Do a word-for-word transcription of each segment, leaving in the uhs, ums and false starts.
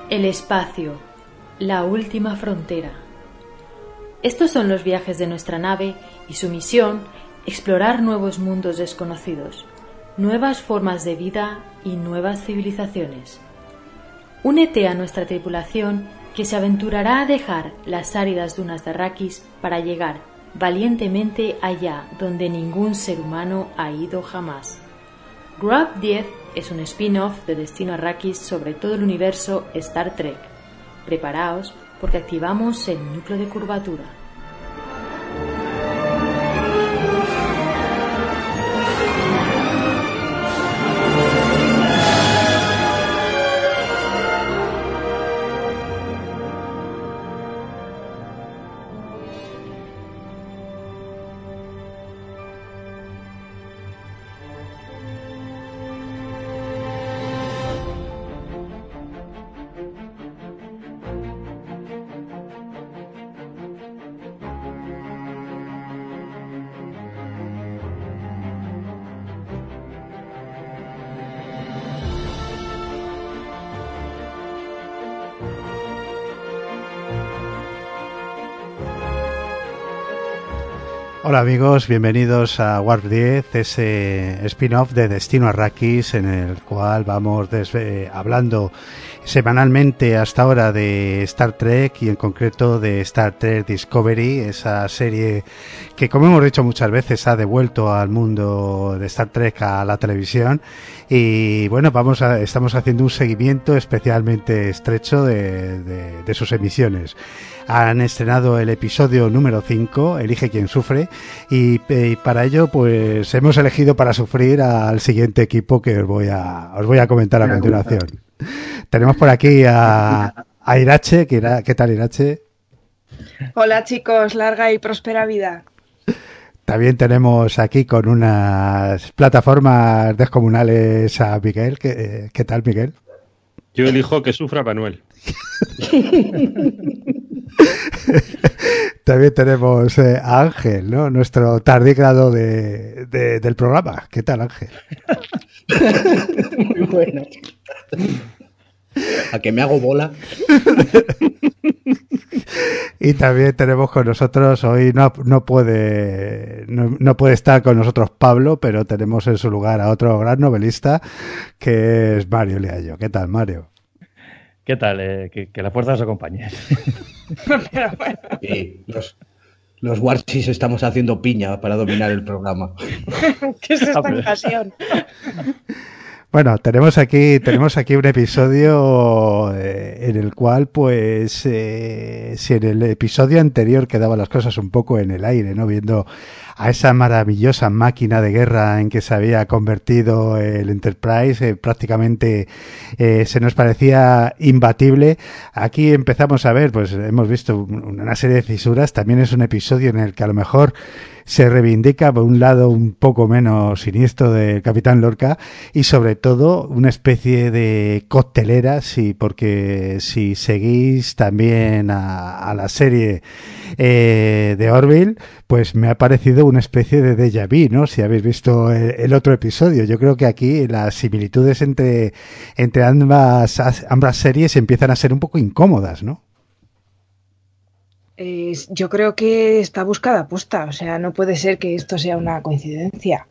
El espacio, la última frontera. Estos son los viajes de nuestra nave y su misión, explorar nuevos mundos desconocidos, nuevas formas de vida y nuevas civilizaciones. Únete a nuestra tripulación que se aventurará a dejar las áridas dunas de Arrakis para llegar valientemente allá donde ningún ser humano ha ido jamás. Grub diez es un spin-off de Destino Arrakis sobre todo el universo Star Trek. Preparaos porque activamos el núcleo de curvatura. Hola amigos, bienvenidos a Warp diez, ese spin-off de Destino Arrakis en el cual vamos desve- hablando semanalmente hasta ahora de Star Trek y en concreto de Star Trek Discovery, esa serie que, como hemos dicho muchas veces, ha devuelto al mundo de Star Trek a la televisión. Y bueno, vamos a, estamos haciendo un seguimiento especialmente estrecho de, de, de sus emisiones. Han estrenado el episodio número cinco, Elige quien sufre, y, y para ello pues hemos elegido para sufrir al siguiente equipo que os voy a, os voy a comentar a continuación. Tenemos por aquí a, a Irache. ¿Qué tal, Irache? Hola chicos, larga y próspera vida. También tenemos aquí con unas plataformas descomunales a Miguel. ¿Qué, qué tal, Miguel? Yo elijo que sufra Manuel. También tenemos eh, a Ángel, ¿no? Nuestro tardígrado de, de, del programa. ¿Qué tal, Ángel? Muy bueno. A que me hago bola. Y también tenemos con nosotros, hoy no, no puede no, no puede estar con nosotros Pablo, pero tenemos en su lugar a otro gran novelista que es Mario Liallo. ¿Qué tal, Mario? ¿Qué tal? Eh, que, que la fuerza os acompañe. Pero bueno. Sí, los, los Warchis estamos haciendo piña para dominar el programa. ¿Qué es esta ocasión? Bueno, tenemos aquí tenemos aquí un episodio eh, en el cual, pues, eh, si en el episodio anterior quedaban las cosas un poco en el aire, ¿no? Viendo a esa maravillosa máquina de guerra en que se había convertido el Enterprise, eh, prácticamente eh, se nos parecía imbatible. Aquí empezamos a ver, pues hemos visto una serie de fisuras. También es un episodio en el que a lo mejor se reivindica por un lado un poco menos siniestro del Capitán Lorca y sobre todo una especie de coctelera, sí, porque si seguís también a, a la serie eh, de Orville, pues me ha parecido una especie de déjà vu, ¿no? Si habéis visto el, el otro episodio. Yo creo que aquí las similitudes entre, entre ambas, ambas series empiezan a ser un poco incómodas, ¿no? Eh, yo creo que está buscada aposta, o sea, no puede ser que esto sea una coincidencia.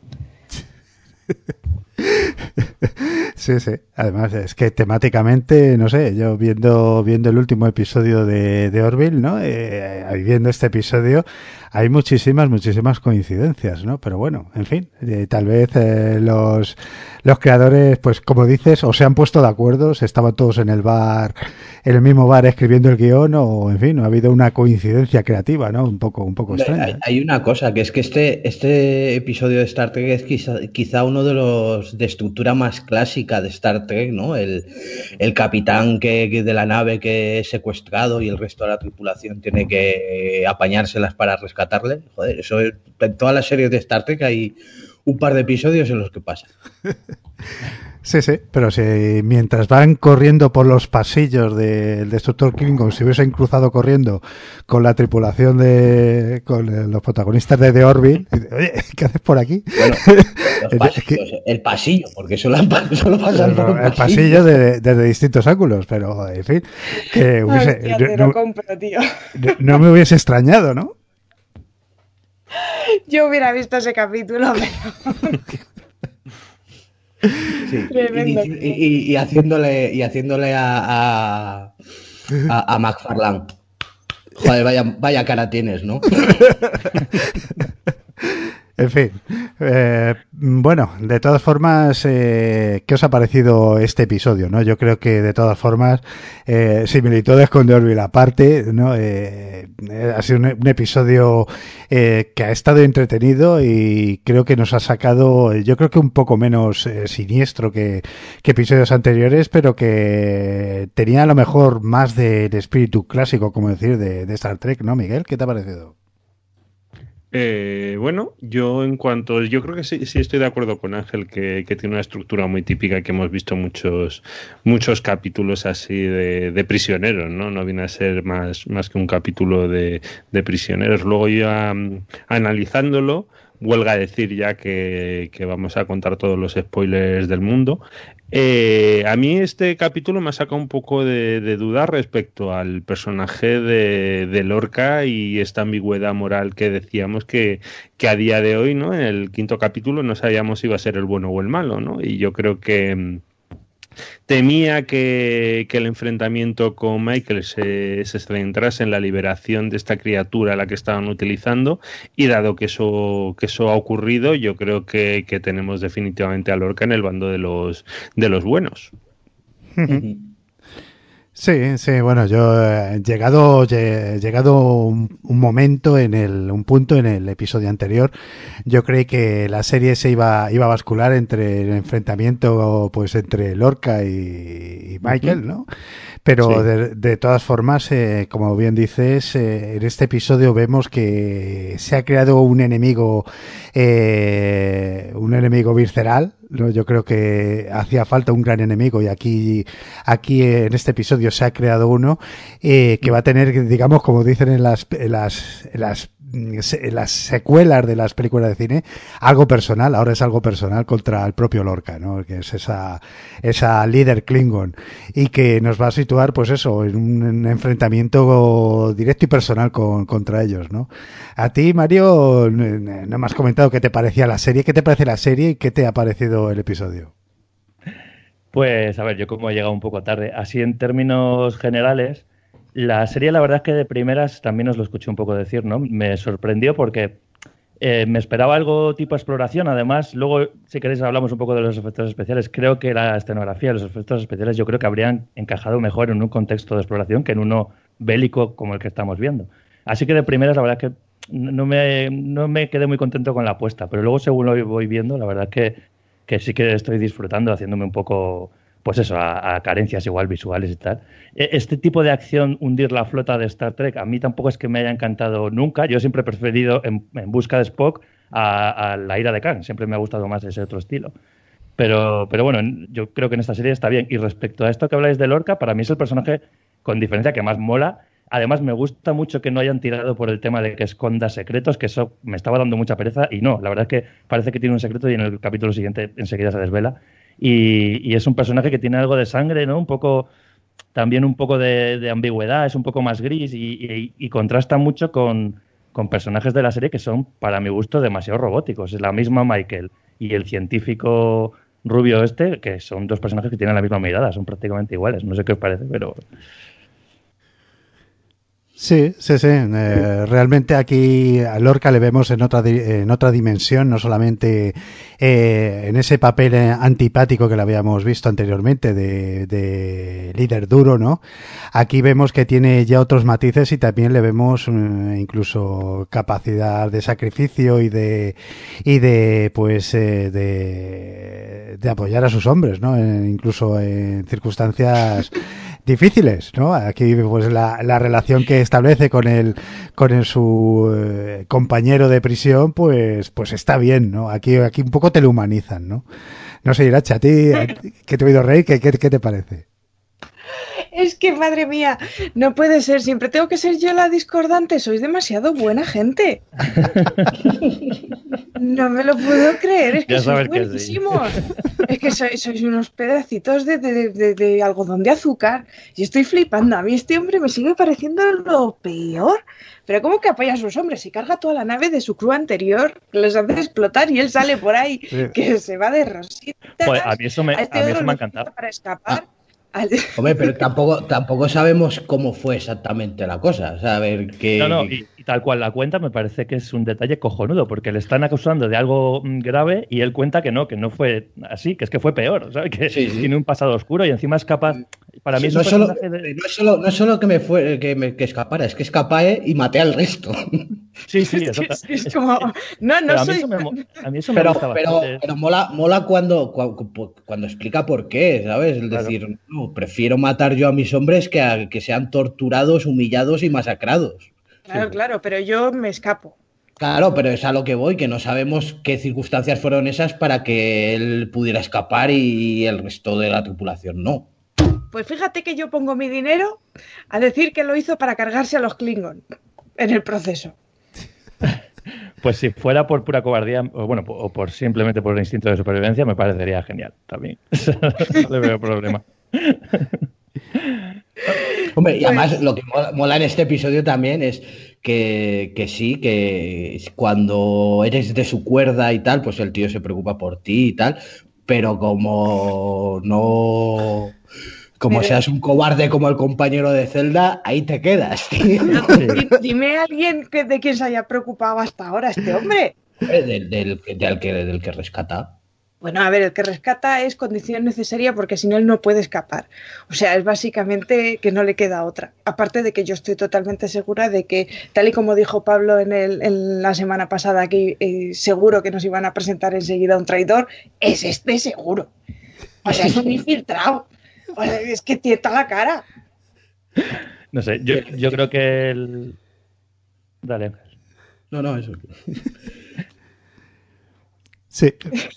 Sí, sí. Además, es que temáticamente, no sé, yo viendo viendo el último episodio de, de Orville, ¿no? Eh, viendo este episodio, hay muchísimas, muchísimas coincidencias, ¿no? Pero bueno, en fin, eh, tal vez eh, los los creadores, pues como dices, o se han puesto de acuerdo, se estaban todos en el bar, en el mismo bar escribiendo el guión, o en fin, no ha habido una coincidencia creativa, ¿no? Un poco, un poco extraña. Hay, hay una cosa, que es que este, este episodio de Star Trek es quizá, quizá uno de los de estructura más clásica de Star Trek, ¿no? El, el capitán que, que de la nave que es secuestrado y el resto de la tripulación tiene que apañárselas para rescatarle. Joder, eso es, en todas las series de Star Trek hay un par de episodios en los que pasa. Sí, sí, pero si mientras van corriendo por los pasillos del destructor Klingon, si hubiesen cruzado corriendo con la tripulación de, con los protagonistas de The Orbit, oye, ¿qué haces por aquí? Bueno, los pasillos, el pasillo, porque solo, solo pasan por el pasillo, pasillo de, desde distintos ángulos, pero en fin, que hubiese, Ay, tía, te no, lo compro, tío. No, no me hubiese extrañado, ¿no? Yo hubiera visto ese capítulo, pero... Sí, y, y, y haciéndole y haciéndole a a, a, a McFarlane. Joder, vaya, vaya cara tienes, ¿no? En fin, eh, bueno, de todas formas, eh, ¿qué os ha parecido este episodio? ¿No? Yo creo que de todas formas, eh, similitudes con The Orville aparte, ¿no? Eh, ha sido un, un episodio eh, que ha estado entretenido y creo que nos ha sacado, yo creo que un poco menos eh, siniestro que, que episodios anteriores, pero que tenía a lo mejor más del espíritu clásico, como decir, de, de Star Trek, ¿no, Miguel? ¿Qué te ha parecido? Eh, bueno, yo en cuanto, yo creo que sí, sí estoy de acuerdo con Ángel que, que tiene una estructura muy típica que hemos visto muchos muchos capítulos así de, de prisioneros, ¿no? No viene a ser más, más que un capítulo de, de prisioneros. Luego ya um, analizándolo, huelga decir ya que, que vamos a contar todos los spoilers del mundo. Eh, a mí este capítulo me ha sacado un poco de, de duda respecto al personaje de, de Lorca y esta ambigüedad moral que decíamos que, que a día de hoy, ¿no? En el quinto capítulo no sabíamos si iba a ser el bueno o el malo, ¿no? Y yo creo que temía que, que el enfrentamiento con Michael se, se centrase en la liberación de esta criatura a la que estaban utilizando, y dado que eso, que eso ha ocurrido, yo creo que, que tenemos definitivamente a Lorca en el bando de los, de los buenos. Sí, sí, bueno, yo he llegado, he llegado un, un momento en el, un punto en el episodio anterior, yo creí que la serie se iba, iba a bascular entre el enfrentamiento, pues entre Lorca y, y Michael, ¿no? Pero sí. de, de todas formas, eh, como bien dices, eh, en este episodio vemos que se ha creado un enemigo, eh, un enemigo visceral, ¿no? Yo creo que hacía falta un gran enemigo y aquí, aquí en este episodio se ha creado uno eh, que va a tener, digamos, como dicen en las, en las, en las en las secuelas de las películas de cine, algo personal, ahora es algo personal contra el propio Lorca, ¿no? Que es esa, esa líder Klingon y que nos va a situar, pues eso, en un enfrentamiento directo y personal con, contra ellos, ¿no? A ti, Mario, no me has comentado qué te parecía la serie, qué te parece la serie y qué te ha parecido el episodio. Pues, a ver, yo como he llegado un poco tarde, así en términos generales, la serie, la verdad es que de primeras también os lo escuché un poco decir, ¿no? Me sorprendió porque eh, me esperaba algo tipo exploración. Además, luego, si queréis, hablamos un poco de los efectos especiales. Creo que la escenografía, los efectos especiales, yo creo que habrían encajado mejor en un contexto de exploración que en uno bélico como el que estamos viendo. Así que de primeras, la verdad es que no me, no me quedé muy contento con la apuesta. Pero luego, según lo voy viendo, la verdad es que, que sí que estoy disfrutando, haciéndome un poco... pues eso, a, a carencias igual visuales y tal. Este tipo de acción, hundir la flota de Star Trek, a mí tampoco es que me haya encantado nunca. Yo siempre he preferido En, en busca de Spock a, a La ira de Khan. Siempre me ha gustado más ese otro estilo. Pero, pero bueno, yo creo que en esta serie está bien. Y respecto a esto que habláis de Lorca, para mí es el personaje con diferencia que más mola. Además, me gusta mucho que no hayan tirado por el tema de que esconda secretos, que eso me estaba dando mucha pereza. Y no, la verdad es que parece que tiene un secreto y en el capítulo siguiente enseguida se desvela. Y, y es un personaje que tiene algo de sangre, ¿no? Un poco, también un poco de, de ambigüedad, es un poco más gris y, y, y contrasta mucho con, con personajes de la serie que son, para mi gusto, demasiado robóticos. Es la misma Michael y el científico rubio este, que son dos personajes que tienen la misma mirada, son prácticamente iguales. No sé qué os parece, pero... Sí, sí, sí. Eh, realmente aquí a Lorca le vemos en otra en otra dimensión, no solamente eh, en ese papel antipático que le habíamos visto anteriormente de, de líder duro, ¿no? Aquí vemos que tiene ya otros matices y también le vemos eh, incluso capacidad de sacrificio y de y de pues eh, de, de apoyar a sus hombres, ¿no? Eh, incluso en circunstancias difíciles, ¿no? Aquí pues la, la relación que establece con el con el, su eh, compañero de prisión, pues pues está bien, ¿no? Aquí aquí un poco te lo humanizan, ¿no? No sé, Irache, a ti, a ti que te he oído reír, ¿qué, qué, qué te parece? Es que, madre mía, no puede ser. Siempre tengo que ser yo la discordante. Sois demasiado buena gente. No me lo puedo creer. Es que Ya sois sabes que buenísimos. sí. Es que sois, sois unos pedacitos de, de, de, de algodón de azúcar. Y estoy flipando. A mí este hombre me sigue pareciendo lo peor. Pero ¿cómo que apoya a sus hombres? Se carga toda la nave de su crew anterior, les hace explotar y él sale por ahí, sí. que se va de rositas. Pues a mí eso me, a este a mí eso otro me ha le encantado. Para escapar. Ah. Hombre, pero tampoco, tampoco sabemos cómo fue exactamente la cosa. O sea, a ver, que, no, no, y, y tal cual la cuenta me parece que es un detalle cojonudo, porque le están acusando de algo grave y él cuenta que no, que no fue así, que es que fue peor, ¿sabes? Que sí, sí. tiene un pasado oscuro y encima es capaz. Para mí sí, es no, un solo, de... no, es solo, no es solo que me fue que, me, que escapara, es que escapé y maté al resto. Sí, sí, eso es, es como no, no pero soy. A mí eso me, a mí eso me pero, gusta pero, bastante. pero mola, mola cuando, cuando, cuando explica por qué, ¿sabes? Es claro. decir, no, prefiero matar yo a mis hombres que a que sean torturados, humillados y masacrados. Claro, sí. claro, pero yo me escapo. Claro, pero es a lo que voy, que no sabemos qué circunstancias fueron esas para que él pudiera escapar y el resto de la tripulación no. Pues fíjate que yo pongo mi dinero a decir que lo hizo para cargarse a los Klingon en el proceso. Pues si fuera por pura cobardía, o bueno, o por simplemente por el instinto de supervivencia, me parecería genial también. No le veo problema. Hombre, y además lo que mola, mola en este episodio también es que, que sí, que cuando eres de su cuerda y tal, pues el tío se preocupa por ti y tal, pero como no... Como Mire. seas un cobarde como el compañero de Zelda, ahí te quedas, tío. Dime a alguien que, de quién se haya preocupado hasta ahora este hombre. Del, del, del, que, del que rescata. Bueno, a ver, el que rescata es condición necesaria porque si no él no puede escapar. O sea, es básicamente que no le queda otra. Aparte de que yo estoy totalmente segura de que, tal y como dijo Pablo en, el, en la semana pasada, que eh, seguro que nos iban a presentar enseguida un traidor, es este seguro. O sea, es un infiltrado. O sea, es que tienta la cara. No sé, yo, yo creo que el... Dale. No, no, eso. Sí.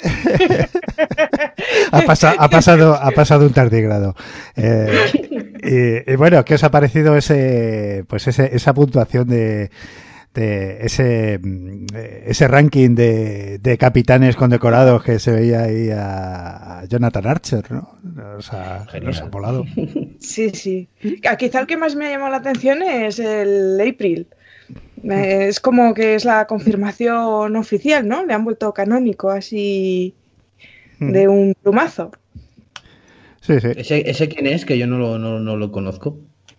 ha, pasado, ha, pasado, ha pasado un tardígrado. Eh, y, y bueno, ¿qué os ha parecido ese, pues ese, esa puntuación de, de ese, ese ranking de, de capitanes condecorados que se veía ahí a Jonathan Archer, ¿no? O sea, nos ha volado. Sí, sí. Quizá el que más me ha llamado la atención es el April. Es como que es la confirmación oficial, ¿no? Le han vuelto canónico así de un plumazo. Sí, sí. ¿Ese, ese quién es? Que yo no lo, no, no lo conozco.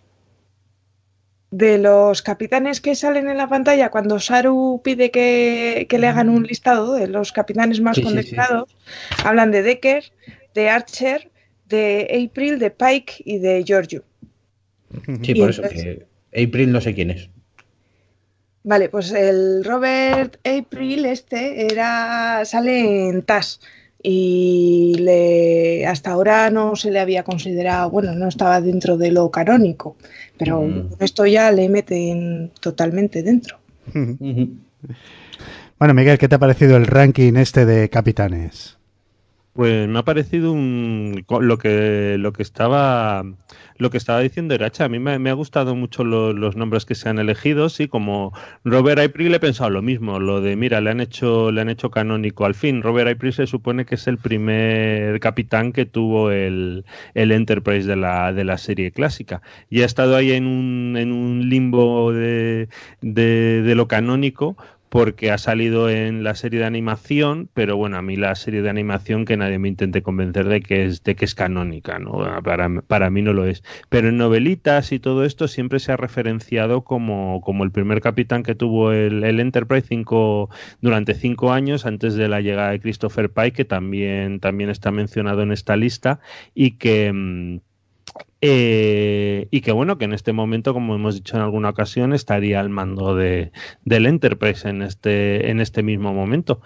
De los capitanes que salen en la pantalla cuando Saru pide que, que le hagan un listado de los capitanes más sí, condecorados, sí, sí. hablan de Decker, de Archer, de April, de Pike y de Georgiou. Sí, y por eso entonces, que April no sé quién es. Vale, pues el Robert April este era sale en T A S y le, hasta ahora no se le había considerado, bueno, no estaba dentro de lo canónico, pero mm. esto ya le meten totalmente dentro. Mm-hmm. Bueno, Miguel, ¿qué te ha parecido el ranking este de capitanes? Pues me ha parecido un, lo que lo que estaba lo que estaba diciendo Irache. A mí me, me ha gustado mucho lo, los nombres que se han elegido, sí, como Robert April he pensado lo mismo, lo de mira, le han hecho le han hecho canónico al fin. Robert April se supone que es el primer capitán que tuvo el, el Enterprise de la de la serie clásica y ha estado ahí en un en un limbo de de, de lo canónico, porque ha salido en la serie de animación, pero bueno, a mí la serie de animación que nadie me intente convencer de que es de que es canónica, ¿no? Para, para mí no lo es. Pero en novelitas y todo esto siempre se ha referenciado como, como el primer capitán que tuvo el, el Enterprise cinco, durante cinco años antes de la llegada de Christopher Pike, que también, también está mencionado en esta lista, y que... Eh, y que bueno, que en este momento, como hemos dicho en alguna ocasión, estaría al mando de, del Enterprise en este, en este mismo momento.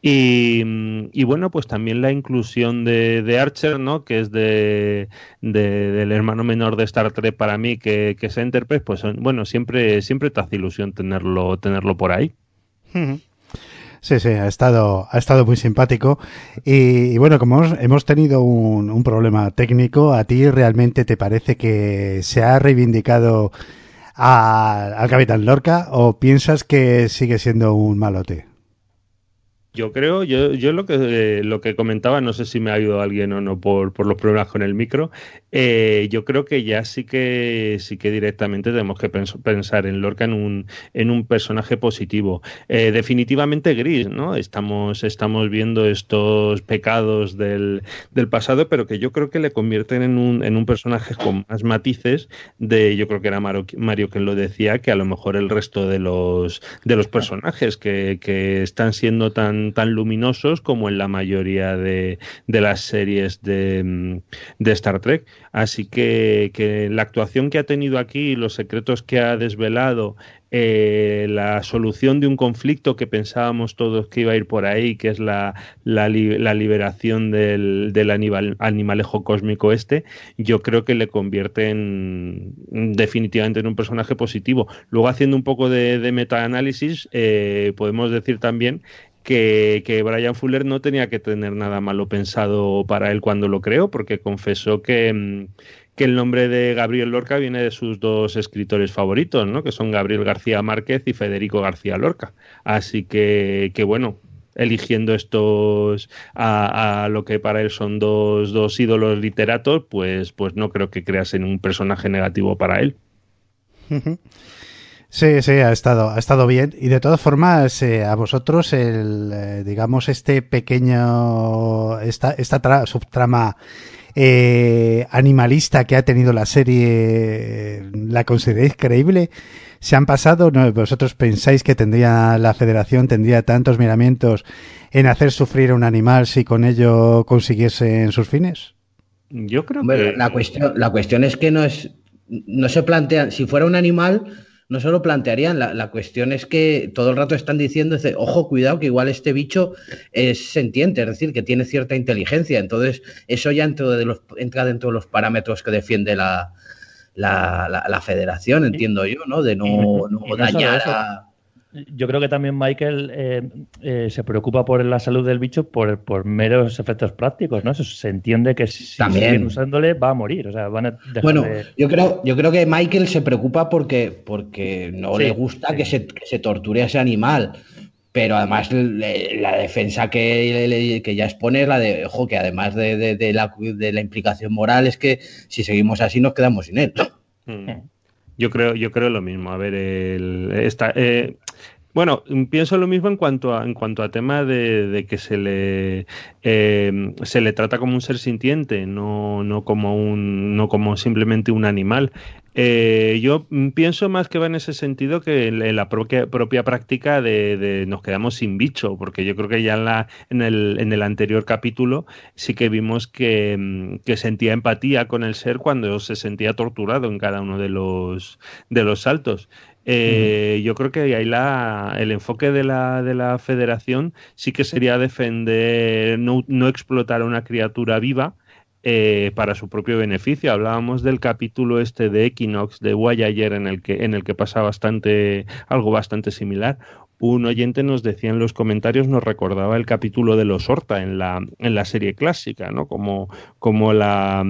Y, y bueno, pues también la inclusión de, de Archer, ¿no? Que es de, de, del hermano menor de Star Trek para mí, que, que es Enterprise, pues bueno, siempre, siempre te hace ilusión tenerlo, tenerlo por ahí. Sí, sí, ha estado, ha estado muy simpático. Y, y bueno, como hemos, hemos tenido un, un problema técnico, ¿a ti realmente te parece que se ha reivindicado a, al Capitán Lorca o piensas que sigue siendo un malote? Yo creo, yo, yo lo que eh, lo que comentaba, no sé si me ha oído alguien o no por, por los problemas con el micro, eh, yo creo que ya sí que sí que directamente tenemos que pens pensar en Lorca en un, en un personaje positivo. Eh, definitivamente gris, ¿no? Estamos, estamos viendo estos pecados del, del pasado, pero que yo creo que le convierten en un, en un personaje con más matices de, yo creo que era Mario, Mario quien lo decía, que a lo mejor el resto de los, de los personajes que, que están siendo tan tan luminosos como en la mayoría de, de las series de, de Star Trek. Así que, que la actuación que ha tenido aquí, los secretos que ha desvelado, eh, la solución de un conflicto que pensábamos todos que iba a ir por ahí, que es la, la, li, la liberación del, del animal, animalejo cósmico este, yo creo que le convierte en, definitivamente en un personaje positivo. Luego, haciendo un poco de, de metaanálisis, eh, podemos decir también Que, que Bryan Fuller no tenía que tener nada malo pensado para él cuando lo creó, porque confesó que, que el nombre de Gabriel Lorca viene de sus dos escritores favoritos, ¿no? Que son Gabriel García Márquez y Federico García Lorca. Así que, que bueno, eligiendo estos a, a lo que para él son dos, dos ídolos literatos, pues, pues no creo que creas en un personaje negativo para él. Sí, sí, ha estado, ha estado bien. Y de todas formas, eh, a vosotros, el, eh, digamos, este pequeño, esta, esta tra subtrama eh, animalista que ha tenido la serie, ¿la consideráis creíble? ¿Se han pasado? ¿No? ¿Vosotros pensáis que tendría la Federación, tendría tantos miramientos en hacer sufrir a un animal si con ello consiguiesen sus fines? Yo creo bueno, que... La cuestión, la cuestión es que no es, no se plantean, si fuera un animal... no se lo plantearían, la, la cuestión es que todo el rato están diciendo, dice, ojo, cuidado, que igual este bicho es sentiente, es decir, que tiene cierta inteligencia, entonces eso ya dentro de los, entra dentro de los parámetros que defiende la, la, la, la federación, entiendo yo, ¿no? De no, no, no dañar a... Yo creo que también Michael eh, eh, se preocupa por la salud del bicho por, por meros efectos prácticos, ¿no? Eso se entiende que si también. siguen usándole va a morir, o sea, van a dejar bueno, de... yo creo, yo creo que Michael se preocupa porque, porque no sí, le gusta sí. que, se, que se torture a ese animal, pero además le, la defensa que, le, que ya expone es la de, ojo, que además de, de, de, la, de la implicación moral es que si seguimos así nos quedamos sin él. Hmm. Yo creo, yo creo lo mismo. A ver, el, esta, eh, bueno, pienso lo mismo en cuanto a, en cuanto a tema de, de que se le eh, se le trata como un ser sintiente, no, no como un, no como simplemente un animal. Eh, yo pienso más que va en ese sentido que en la propia, propia práctica de, de nos quedamos sin bicho, porque yo creo que ya en, la, en, el, en el anterior capítulo sí que vimos que, que sentía empatía con el ser cuando se sentía torturado en cada uno de los, de los saltos. Eh, yo creo que ahí la, el enfoque de la, de la federación sí que sería defender, no, no explotar a una criatura viva eh, para su propio beneficio. Hablábamos del capítulo este de Equinox de Voyager en el que, en el que pasa bastante, algo bastante similar. Un oyente nos decía en los comentarios, nos recordaba el capítulo de los Horta en la, en la serie clásica, ¿no? Como, como la...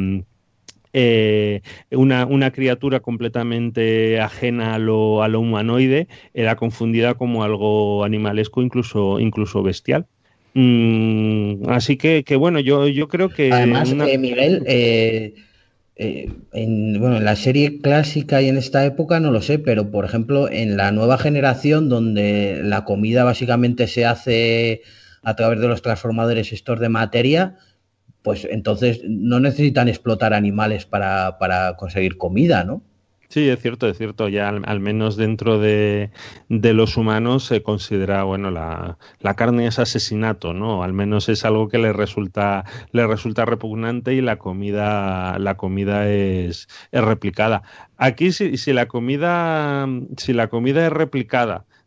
Eh, una, una criatura completamente ajena a lo, a lo humanoide era confundida como algo animalesco, incluso, incluso bestial. Mm, así que, que bueno, yo, yo creo que... Además, una... eh, Miguel, eh, eh, en, bueno, en la serie clásica y en esta época no lo sé, pero por ejemplo en la nueva generación donde la comida básicamente se hace a través de los transformadores estos de materia, pues entonces no necesitan explotar animales para, para conseguir comida, ¿no? Sí, es cierto, es cierto. Ya al, al menos dentro de, de los humanos se considera, bueno, la, la carne es asesinato, ¿no? Al menos es algo que le resulta, le resulta repugnante y la comida, la comida es, es replicada. Aquí si, si la comida, si la comida es replicada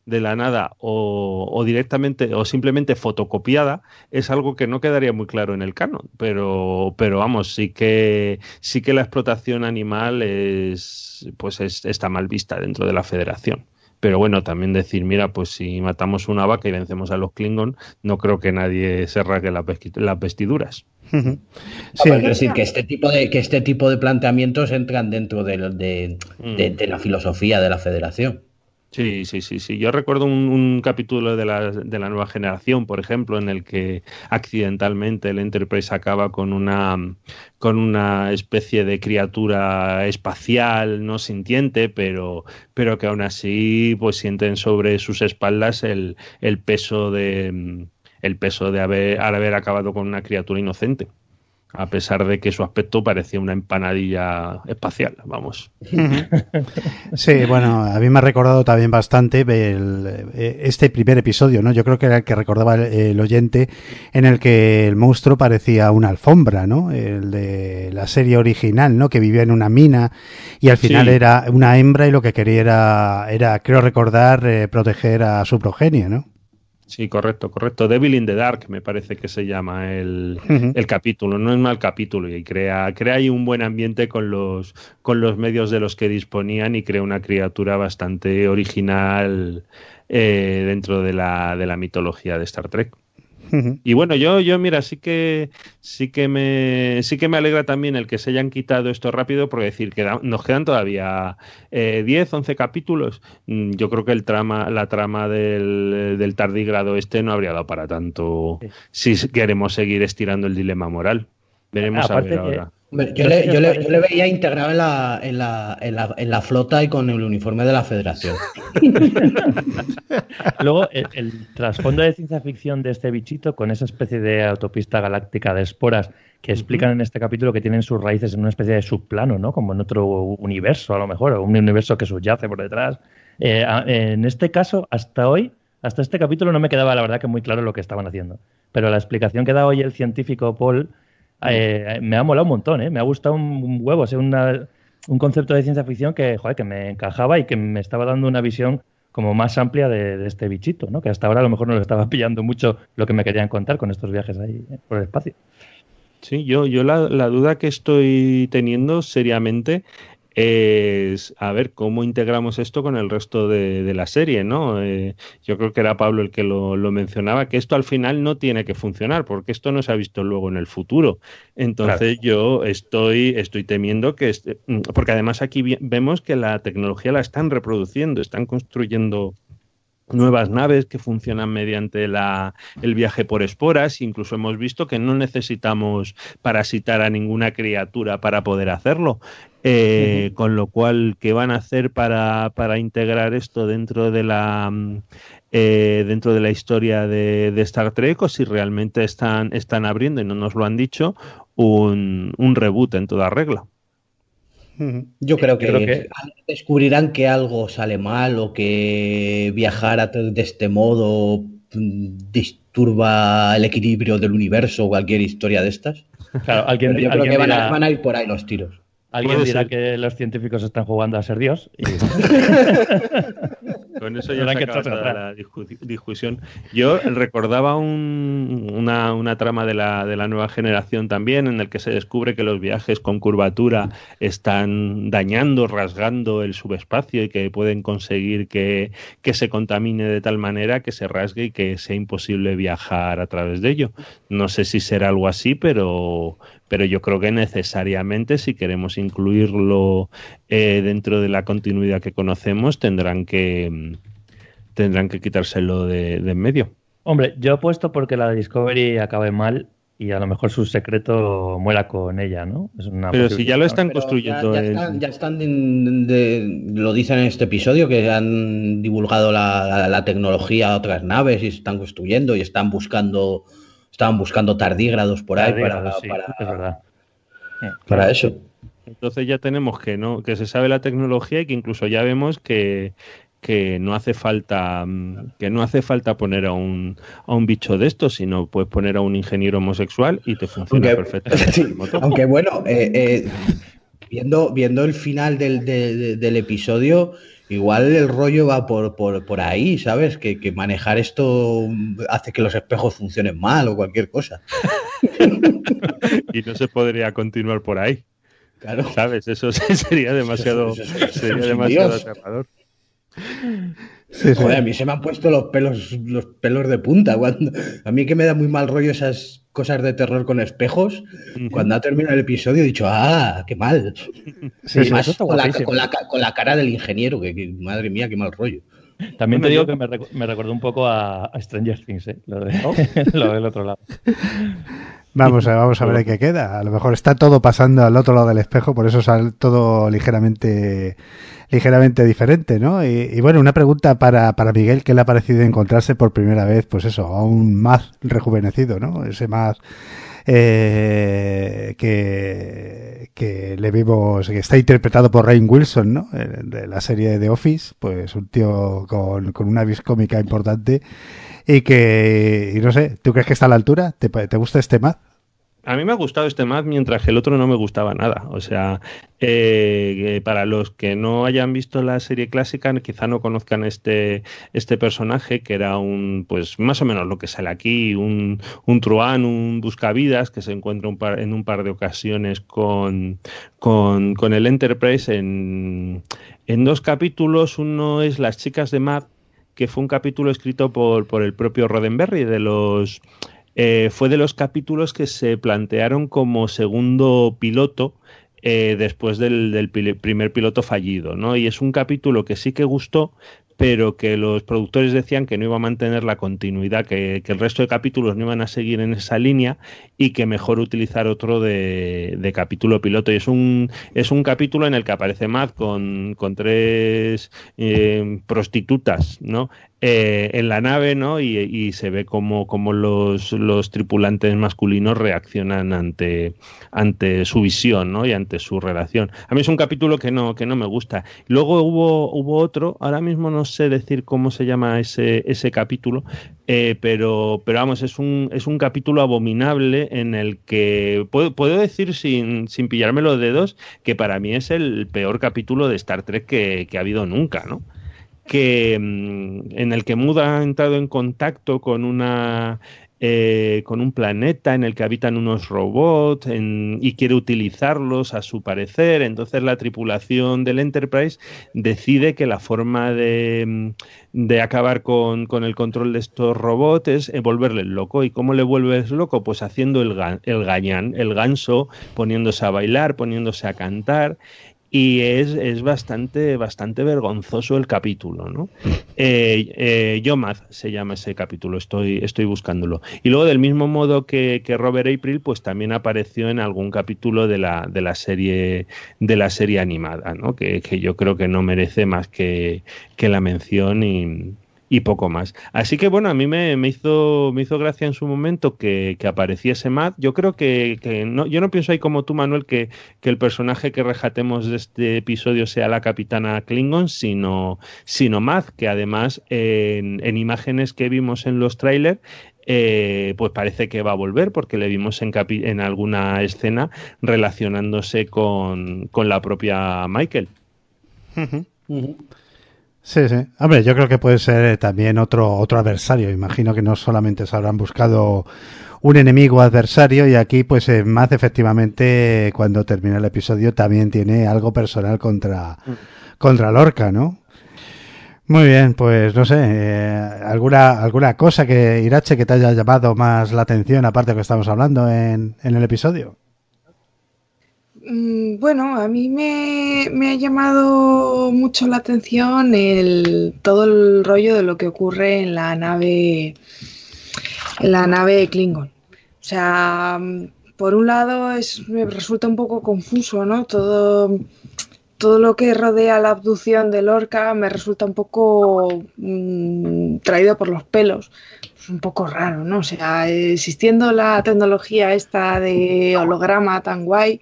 de la nada o, o directamente o simplemente fotocopiada, es algo que no quedaría muy claro en el canon, pero, pero vamos, sí que sí que la explotación animal es pues es, está mal vista dentro de la Federación. Pero bueno, también decir, mira, pues si matamos una vaca y vencemos a los Klingon, no creo que nadie se rasgue las vestiduras. Sí. Es decir, que este tipo de que este tipo de planteamientos entran dentro de, de, de, de la filosofía de la Federación. Sí, sí, sí, sí. Yo recuerdo un, un capítulo de la, de la Nueva Generación, por ejemplo, en el que accidentalmente el Enterprise acaba con una con una especie de criatura espacial no sintiente, pero, pero que aún así pues sienten sobre sus espaldas el, el peso de el peso de haber, haber acabado con una criatura inocente. A pesar de que su aspecto parecía una empanadilla espacial, vamos. Sí, bueno, a mí me ha recordado también bastante el, este primer episodio, ¿no? Yo creo que era el que recordaba el, el oyente, en el que el monstruo parecía una alfombra, ¿no? El de la serie original, ¿no? Que vivía en una mina y al final sí. Era una hembra y lo que quería era, era creo recordar, eh, proteger a su progenie, ¿no? Sí, correcto, correcto. Devil in the Dark me parece que se llama el, uh-huh. el capítulo. No es mal capítulo y crea, crea ahí un buen ambiente con los, con los medios de los que disponían y crea una criatura bastante original eh, dentro de la, de la mitología de Star Trek. Uh-huh. Y bueno, yo, yo mira, sí que sí que me sí que me alegra también el que se hayan quitado esto rápido, porque decir que da, nos quedan todavía eh, diez, once capítulos. Yo creo que el trama, la trama del, del tardígrado este no habría dado para tanto sí. si queremos seguir estirando el dilema moral. Veremos a ver que... ahora. Yo le, yo, le, yo le veía integrado en la, en, la, en, la, en la flota y con el uniforme de la Federación. Luego, el, el trasfondo de ciencia ficción de este bichito, con esa especie de autopista galáctica de esporas que explican uh-huh. en este capítulo que tienen sus raíces en una especie de subplano, ¿no? Como en otro universo, a lo mejor, o un universo que subyace por detrás. Eh, en este caso, hasta hoy, hasta este capítulo no me quedaba, la verdad, que muy claro lo que estaban haciendo. Pero la explicación que da hoy el científico Paul... Eh, me ha molado un montón, ¿eh? Me ha gustado un, un huevo, o sea, una, un concepto de ciencia ficción que, joder, que me encajaba y que me estaba dando una visión como más amplia de, de este bichito, ¿no? Que hasta ahora a lo mejor no lo estaba pillando mucho lo que me querían contar con estos viajes ahí ¿eh? por el espacio. Sí, yo, yo la, la duda que estoy teniendo seriamente es a ver cómo integramos esto con el resto de, de la serie, ¿no? Eh, yo creo que era Pablo el que lo, lo mencionaba, que esto al final no tiene que funcionar, porque esto no se ha visto luego en el futuro. Entonces claro. yo estoy, estoy temiendo que... Este, porque además aquí vi, vemos que la tecnología la están reproduciendo, están construyendo nuevas naves que funcionan mediante la, el viaje por esporas. Incluso hemos visto que no necesitamos parasitar a ninguna criatura para poder hacerlo. Eh, uh-huh. Con lo cual, ¿qué van a hacer para, para integrar esto dentro de la eh, dentro de la historia de, de Star Trek? O si realmente están, están abriendo, y no nos lo han dicho, un, un reboot en toda regla. Yo creo que, creo que descubrirán que algo sale mal o que viajar de este modo disturba el equilibrio del universo o cualquier historia de estas. Claro, alguien, Pero yo alguien creo que dirá, van, a, van a ir por ahí los tiros. Alguien dirá ser. que los científicos están jugando a ser Dios. Y... Con eso ya se acaba toda la discu- discusión. Yo recordaba un, una, una trama de la, de la Nueva Generación también, en el que se descubre que los viajes con curvatura están dañando, rasgando el subespacio y que pueden conseguir que, que se contamine de tal manera que se rasgue y que sea imposible viajar a través de ello. No sé si será algo así, pero... pero yo creo que necesariamente, si queremos incluirlo eh, dentro de la continuidad que conocemos, tendrán que tendrán que quitárselo de, de en medio. Hombre, yo apuesto porque la Discovery acabe mal y a lo mejor su secreto muera con ella, ¿no? Es una pero si ya lo están pero construyendo... Ya, ya están, ya están de, de, lo dicen en este episodio, que han divulgado la, la, la tecnología a otras naves y están construyendo y están buscando... Estaban buscando tardígrados por ahí para, sí, para, es verdad. para eso. Entonces ya tenemos que no que se sabe la tecnología y que incluso ya vemos que, que no hace falta que no hace falta poner a un a un bicho de estos, sino puedes poner a un ingeniero homosexual y te funciona aunque, perfectamente. Sí, aunque bueno, eh, eh, viendo viendo el final del, de, de, del episodio, igual el rollo va por, por, por ahí, ¿sabes? Que, que manejar esto hace que los espejos funcionen mal o cualquier cosa. Y no se podría continuar por ahí. Claro. ¿Sabes? Eso sería demasiado, Eso, eso, eso, sería eso, demasiado Dios. aterrador. Sí, sí. Joder, a mí se me han puesto los pelos, los pelos de punta. Cuando, a mí que me da muy mal rollo esas cosas de terror con espejos. Uh-huh. Cuando ha terminado el episodio he dicho, ¡ah, qué mal! Sí, y más eso está con, la, guapísimo. con, la, con la cara del ingeniero, que, que madre mía, qué mal rollo. También te digo que me, rec me recordó un poco a, a Stranger Things, ¿eh? Lo, de, oh. lo del otro lado. Vamos a, vamos a ver qué queda. A lo mejor está todo pasando al otro lado del espejo, por eso sale todo ligeramente ligeramente diferente, ¿no? Y, y bueno, una pregunta para, para Miguel, ¿qué le ha parecido encontrarse por primera vez, pues eso, a un Matt rejuvenecido, ¿no? Ese Matt eh, que, que le vimos, que está interpretado por Rainn Wilson, ¿no? De la serie de The Office, pues un tío con, con una vis cómica importante y que, y no sé, ¿tú crees que está a la altura? ¿Te, te gusta este Matt? A mí me ha gustado este Matt, mientras que el otro no me gustaba nada. O sea, eh, para los que no hayan visto la serie clásica, quizá no conozcan este, este personaje, que era un, pues más o menos lo que sale aquí, un, un truán, un buscavidas, que se encuentra un par, en un par de ocasiones con, con, con el Enterprise en, en dos capítulos. Uno es Las chicas de Matt, que fue un capítulo escrito por, por el propio Roddenberry, de los... Eh, fue de los capítulos que se plantearon como segundo piloto eh, después del, del pil primer piloto fallido, ¿no? Y es un capítulo que sí que gustó, pero que los productores decían que no iba a mantener la continuidad, que, que el resto de capítulos no iban a seguir en esa línea y que mejor utilizar otro de, de capítulo piloto. Y es un, es un capítulo en el que aparece Matt con, con tres eh, prostitutas, ¿no? Eh, en la nave, ¿no? Y, y se ve como, como los, los tripulantes masculinos reaccionan ante, ante su visión, ¿no? Y ante su relación. A mí es un capítulo que no, que no me gusta. Luego hubo, hubo otro, ahora mismo no sé decir cómo se llama ese, ese capítulo, eh, pero, pero vamos, es un, es un capítulo abominable en el que puedo, puedo decir sin, sin pillarme los dedos que para mí es el peor capítulo de Star Trek que, que ha habido nunca, ¿no? Que en el que Muda ha entrado en contacto con una eh, con un planeta en el que habitan unos robots en, y quiere utilizarlos a su parecer. Entonces la tripulación del Enterprise decide que la forma de, de acabar con, con el control de estos robots es volverles loco. ¿Y cómo le vuelves loco? Pues haciendo el, el gañán, el ganso, poniéndose a bailar, poniéndose a cantar. Y es, es bastante, bastante vergonzoso el capítulo, ¿no? Eh, eh, Yomaz se llama ese capítulo, estoy, estoy buscándolo. Y luego, del mismo modo que, que Robert April, pues también apareció en algún capítulo de la, de la serie, de la serie animada, ¿no? Que, que yo creo que no merece más que, que la mención y... y poco más. Así que bueno, a mí me, me hizo me hizo gracia en su momento que, que apareciese Matt. Yo creo que, que no, yo no pienso ahí como tú, Manuel, que, que el personaje que rescatemos de este episodio sea la capitana Klingon, sino, sino Matt, que además en, en imágenes que vimos en los trailers, Eh, pues parece que va a volver, porque le vimos en, capi en alguna escena relacionándose con, con la propia Michael. Uh-huh. Uh-huh. Sí, sí. Hombre, yo creo que puede ser también otro otro adversario. Imagino que no solamente se habrán buscado un enemigo adversario y aquí pues eh, Matt efectivamente cuando termina el episodio también tiene algo personal contra, mm. contra Lorca, ¿no? Muy bien, pues no sé, eh, alguna alguna cosa que Irache que te haya llamado más la atención aparte de lo que estamos hablando en, en el episodio. Bueno, a mí me, me ha llamado mucho la atención el, todo el rollo de lo que ocurre en la nave en la nave Klingon. O sea, por un lado es, me resulta un poco confuso, ¿no? Todo, todo lo que rodea la abducción de Lorca me resulta un poco mmm, traído por los pelos. Es un poco raro, ¿no? O sea, existiendo la tecnología esta de holograma tan guay,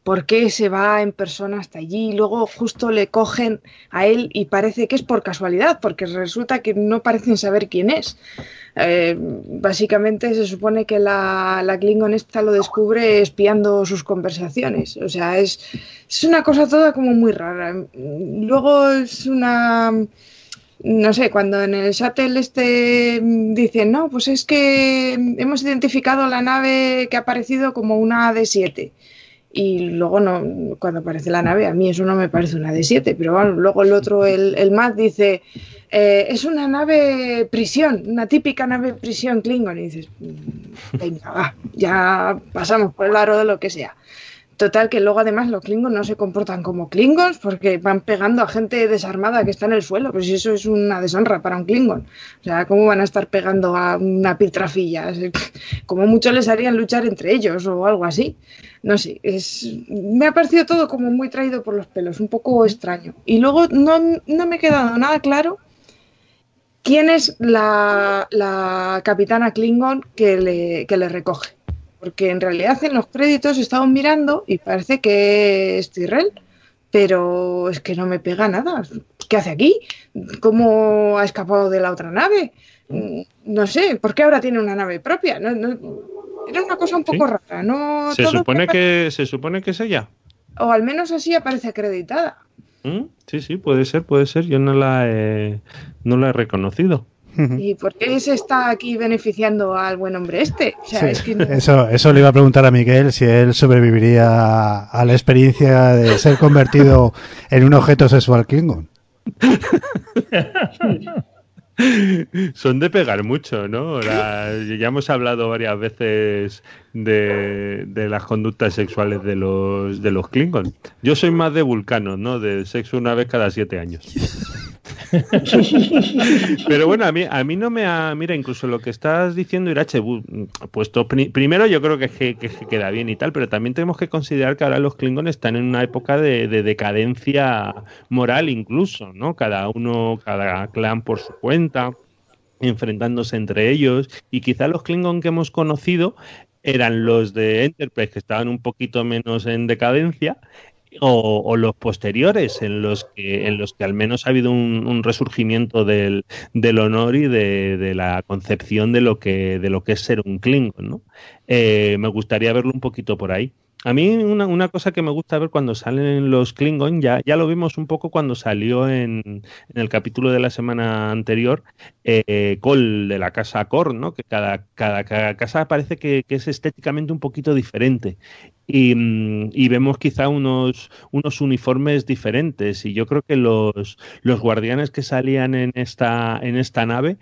por qué se va en persona hasta allí y luego justo le cogen a él y parece que es por casualidad, porque resulta que no parecen saber quién es. Eh, básicamente se supone que la, la Klingon esta lo descubre espiando sus conversaciones. O sea, es, es una cosa toda como muy rara. Luego es una... No sé, cuando en el shuttle este dicen, no, pues es que hemos identificado la nave que ha aparecido como una A D siete. Y luego no, cuando aparece la nave, a mí eso no me parece una D siete, pero bueno, luego el otro, el, el Matt dice, eh, es una nave prisión, una típica nave prisión Klingon. Y dices, venga, va, ya pasamos por el aro de lo que sea. Total, que luego además los Klingons no se comportan como Klingons porque van pegando a gente desarmada que está en el suelo, pero si eso es una deshonra para un Klingon. O sea, ¿cómo van a estar pegando a una piltrafilla? Como mucho les harían luchar entre ellos o algo así. No sé, es, me ha parecido todo como muy traído por los pelos, un poco extraño. Y luego no, no me ha quedado nada claro quién es la, la capitana Klingon que le, que le recoge. Porque en realidad en los créditos he estado mirando y parece que es Tyrell, pero es que no me pega nada. ¿Qué hace aquí? ¿Cómo ha escapado de la otra nave? No sé, ¿por qué ahora tiene una nave propia? No, no, era una cosa un poco ¿Sí? rara. No, ¿Se, supone que, ¿Se supone que es ella? O al menos así aparece acreditada. ¿Mm? Sí, sí, puede ser, puede ser. Yo no la he, no la he reconocido. ¿Y por qué se está aquí beneficiando al buen hombre este? O sea, sí, es que no... eso, eso le iba a preguntar a Miguel si él sobreviviría a la experiencia de ser convertido en un objeto sexual Klingon. Son de pegar mucho, ¿no? La, ya hemos hablado varias veces de, de las conductas sexuales de los de los Klingon. Yo soy más de Vulcanos, ¿no? De sexo una vez cada siete años. Pero bueno, a mí, a mí no me ha... Mira, incluso lo que estás diciendo, Irache, puesto pri, primero yo creo que, que, que queda bien y tal, pero también tenemos que considerar que ahora los Klingon están en una época de, de decadencia moral incluso, ¿no? Cada uno, cada clan por su cuenta, enfrentándose entre ellos, y quizá los Klingon que hemos conocido eran los de Enterprise, que estaban un poquito menos en decadencia, O, o los posteriores en los que en los que al menos ha habido un, un resurgimiento del, del honor y de, de la concepción de lo que de lo que es ser un Klingon, ¿no? Eh, me gustaría verlo un poquito por ahí. A mí una, una cosa que me gusta ver cuando salen los Klingon, ya, ya lo vimos un poco cuando salió en, en el capítulo de la semana anterior, eh, Cole de la casa Korn, ¿no? Que cada, cada, cada casa parece que, que es estéticamente un poquito diferente. Y, y vemos quizá unos, unos uniformes diferentes, y yo creo que los, los guardianes que salían en esta, en esta nave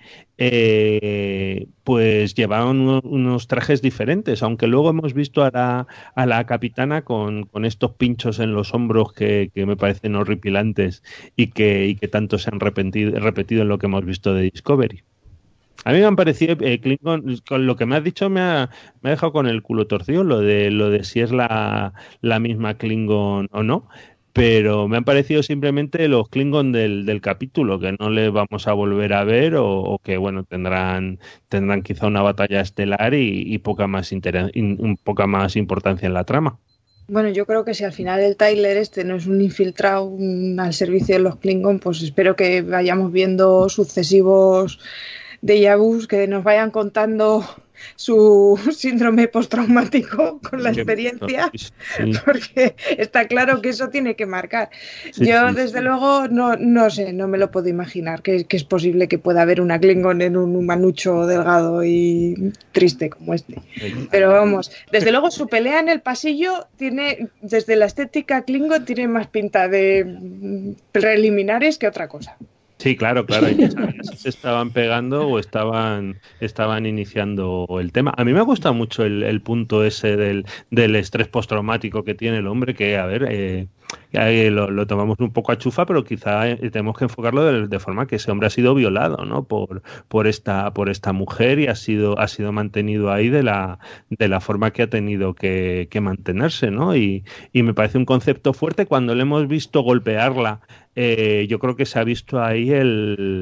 eh, pues llevaban unos, unos trajes diferentes, aunque luego hemos visto a la, a la capitana con, con estos pinchos en los hombros que, que me parecen horripilantes y que, y que tanto se han repetido, repetido en lo que hemos visto de Discovery. A mí me han parecido, eh, Klingon, con lo que me has dicho me ha, me ha dejado con el culo torcido, lo de lo de si es la, la misma Klingon o no, pero me han parecido simplemente los Klingon del, del capítulo, que no les vamos a volver a ver, o, o que bueno, tendrán tendrán quizá una batalla estelar y, y poca más inter, in, poca más importancia en la trama. Bueno, yo creo que si al final el Tyler este no es un infiltrado un, al servicio de los Klingon, pues espero que vayamos viendo sucesivos déjà vus que nos vayan contando su síndrome postraumático con la experiencia, sí. Porque está claro que eso tiene que marcar. Sí, Yo, sí, desde sí. luego, no, no sé, no me lo puedo imaginar, que, que es posible que pueda haber una Klingon en un humanucho delgado y triste como este. Pero vamos, desde luego su pelea en el pasillo tiene, desde la estética Klingon, tiene más pinta de preliminares que otra cosa. Sí, claro, claro. Y si se estaban pegando o estaban estaban iniciando el tema. A mí me gusta mucho el, el punto ese del, del estrés postraumático que tiene el hombre, que, a ver, eh, eh, lo, lo tomamos un poco a chufa, pero quizá eh, tenemos que enfocarlo de, de forma que ese hombre ha sido violado, ¿no? Por, por esta por esta mujer y ha sido ha sido mantenido ahí de la de la forma que ha tenido que, que mantenerse, ¿no? Y, y me parece un concepto fuerte. Cuando le hemos visto golpearla, Eh, yo creo que se ha visto ahí el,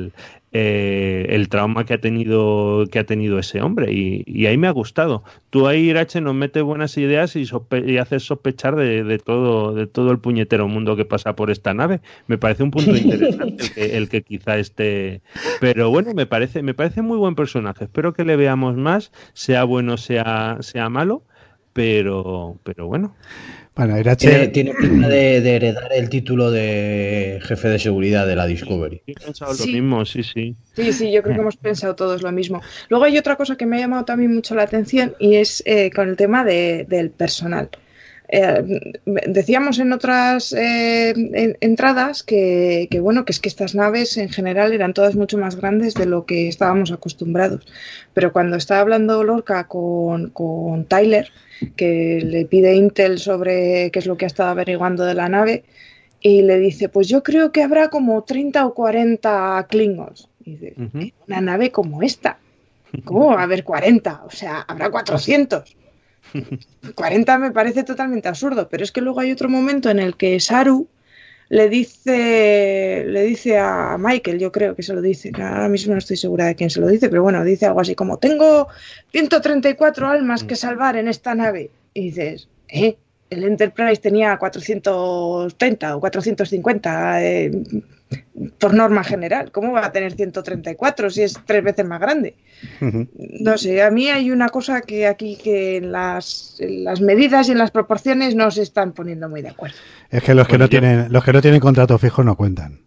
eh, el trauma que ha tenido que ha tenido ese hombre y, y ahí me ha gustado. Tú ahí, Irache, nos metes buenas ideas y, sospe y haces sospechar de, de todo de todo el puñetero mundo que pasa por esta nave. Me parece un punto interesante el que, el que quizá esté, pero bueno, me parece me parece muy buen personaje. Espero que le veamos más, sea bueno sea sea malo, pero pero bueno. Bueno, Irache... Tiene, tiene pinta de, de heredar el título de jefe de seguridad de la Discovery. Yo he pensado Sí. lo mismo, sí, sí. Sí, sí, yo creo que hemos pensado todos lo mismo. Luego hay otra cosa que me ha llamado también mucho la atención y es eh, con el tema de, del personal. Eh, decíamos en otras eh, en, entradas que, que bueno, que es que estas naves en general eran todas mucho más grandes de lo que estábamos acostumbrados. Pero cuando está hablando Lorca con, con Tyler, que le pide intel sobre qué es lo que ha estado averiguando de la nave, y le dice, pues yo creo que habrá como treinta o cuarenta Klingons. Y dice, Uh-huh. una nave como esta, ¿cómo va a haber cuarenta? O sea, habrá cuatrocientos. cuarenta me parece totalmente absurdo, pero es que luego hay otro momento en el que Saru le dice le dice a Michael, yo creo que se lo dice, ahora mismo no estoy segura de quién se lo dice, pero bueno, dice algo así como, tengo ciento treinta y cuatro almas que salvar en esta nave. Y dices, ¿eh? El Enterprise tenía cuatrocientos treinta o cuatrocientos cincuenta eh, por norma general. ¿Cómo va a tener ciento treinta y cuatro si es tres veces más grande? Uh-huh. No sé, a mí hay una cosa que aquí que en las, en las medidas y en las proporciones no se están poniendo muy de acuerdo. Es que los que Bueno, no yo- tienen los que no tienen contrato fijo no cuentan.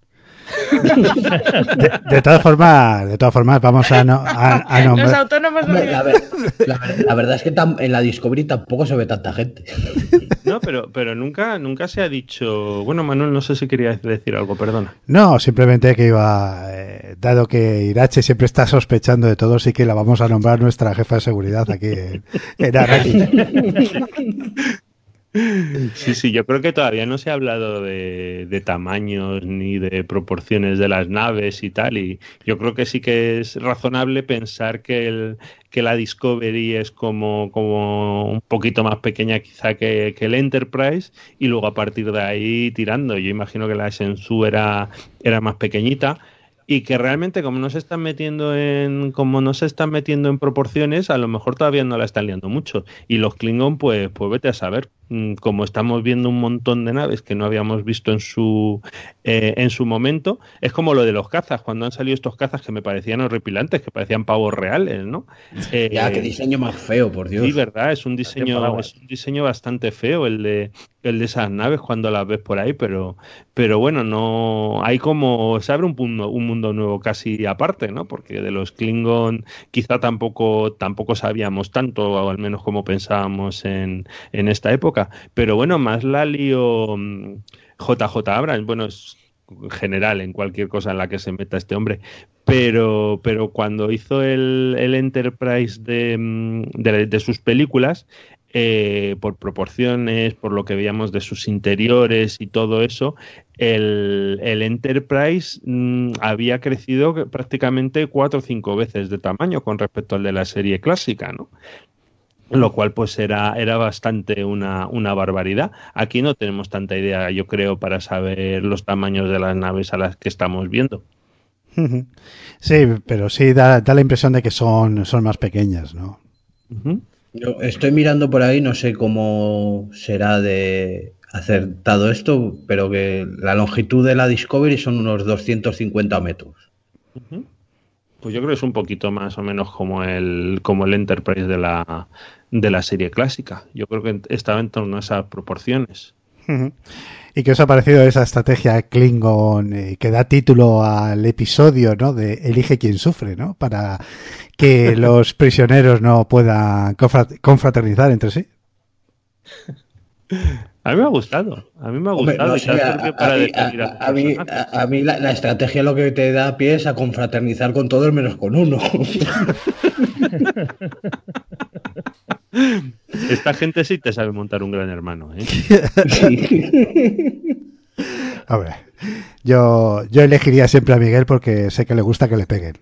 De, de todas formas, de todas formas vamos a, no, a, a Los nombrar. autónomos no Hombre, la, tienen- ver- la ver- la verdad es que tam- en la Discovery tampoco se ve tanta gente. No, pero, pero nunca, nunca se ha dicho. Bueno, Manuel, no sé si querías decir algo, perdona. No, simplemente que iba, eh, dado que Irache siempre está sospechando de todo, sí que la vamos a nombrar nuestra jefa de seguridad aquí en, en Arrakis. Sí, sí, yo creo que todavía no se ha hablado de, de tamaños ni de proporciones de las naves y tal, y yo creo que sí que es razonable pensar que el que la Discovery es como, como un poquito más pequeña quizá que, que el Enterprise, y luego a partir de ahí tirando. Yo imagino que la Shenzhou era, era más pequeñita. Y que realmente como no se están metiendo en como no se están metiendo en proporciones, a lo mejor todavía no la están liando mucho. Y los Klingon, pues, pues vete a saber. Como estamos viendo un montón de naves que no habíamos visto en su eh, en su momento, es como lo de los cazas, cuando han salido estos cazas que me parecían horripilantes, que parecían pavos reales, ¿no? Eh, Ya, qué diseño más feo, por Dios. Sí, verdad, es un Parecían diseño, paraguas. es un diseño bastante feo el de el de esas naves cuando las ves por ahí, pero pero bueno, no hay como se abre un mundo, un mundo nuevo casi aparte, ¿no? Porque de los Klingon quizá tampoco tampoco sabíamos tanto, o al menos como pensábamos en, en esta época. Pero bueno, más la lío mm, J J Abrams, bueno, es en general en cualquier cosa en la que se meta este hombre, pero pero cuando hizo el, el Enterprise de, mm, de, de sus películas, eh, por proporciones, por lo que veíamos de sus interiores y todo eso, el, el Enterprise mmm, había crecido prácticamente cuatro o cinco veces de tamaño con respecto al de la serie clásica, ¿no? Lo cual pues era, era bastante una, una barbaridad. Aquí no tenemos tanta idea, yo creo, para saber los tamaños de las naves a las que estamos viendo. Sí, pero sí da, da la impresión de que son, son más pequeñas, ¿no? Uh-huh. Yo estoy mirando por ahí, no sé cómo será de acertado esto, pero que la longitud de la Discovery son unos doscientos cincuenta metros. Uh-huh. Pues yo creo que es un poquito más o menos como el como el Enterprise de la de la serie clásica. Yo creo que estaba en torno a esas proporciones. ¿Y qué os ha parecido esa estrategia Klingon eh, que da título al episodio, ¿no? De Elige quien sufre, ¿no? Para que los prisioneros no puedan confra- confraternizar entre sí. A mí me ha gustado, a mí me ha Hombre, gustado. no y sé, te ha a, servido a- para a mí- definir a- los a mí, personajes. a- a mí la, la estrategia lo que te da pie es a confraternizar con todos menos con uno. Esta gente sí te sabe montar un gran hermano, ¿eh? Hombre, yo, yo elegiría siempre a Miguel porque sé que le gusta que le peguen.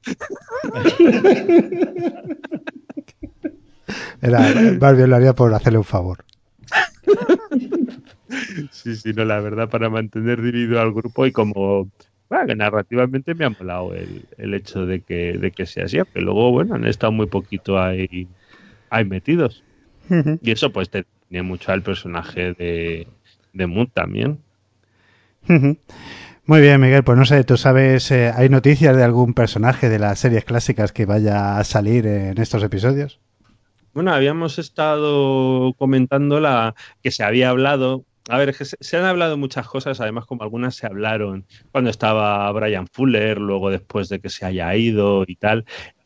Era, más bien lo haría por hacerle un favor. Sí, sí, no, la verdad, para mantener dividido al grupo y como Bueno, que narrativamente me ha molado el, el hecho de que, de que sea así, que luego, bueno, han estado muy poquito ahí, ahí metidos. Uh-huh. Y eso pues te tiene mucho al personaje de, de Moon también. Uh-huh. Muy bien, Miguel, pues no sé, tú sabes, eh, ¿hay noticias de algún personaje de las series clásicas que vaya a salir en estos episodios? Bueno, habíamos estado comentando la que se había hablado. A ver, se, se han hablado muchas cosas, además como algunas se hablaron cuando estaba Brian Fuller, luego después de que se haya ido y tal.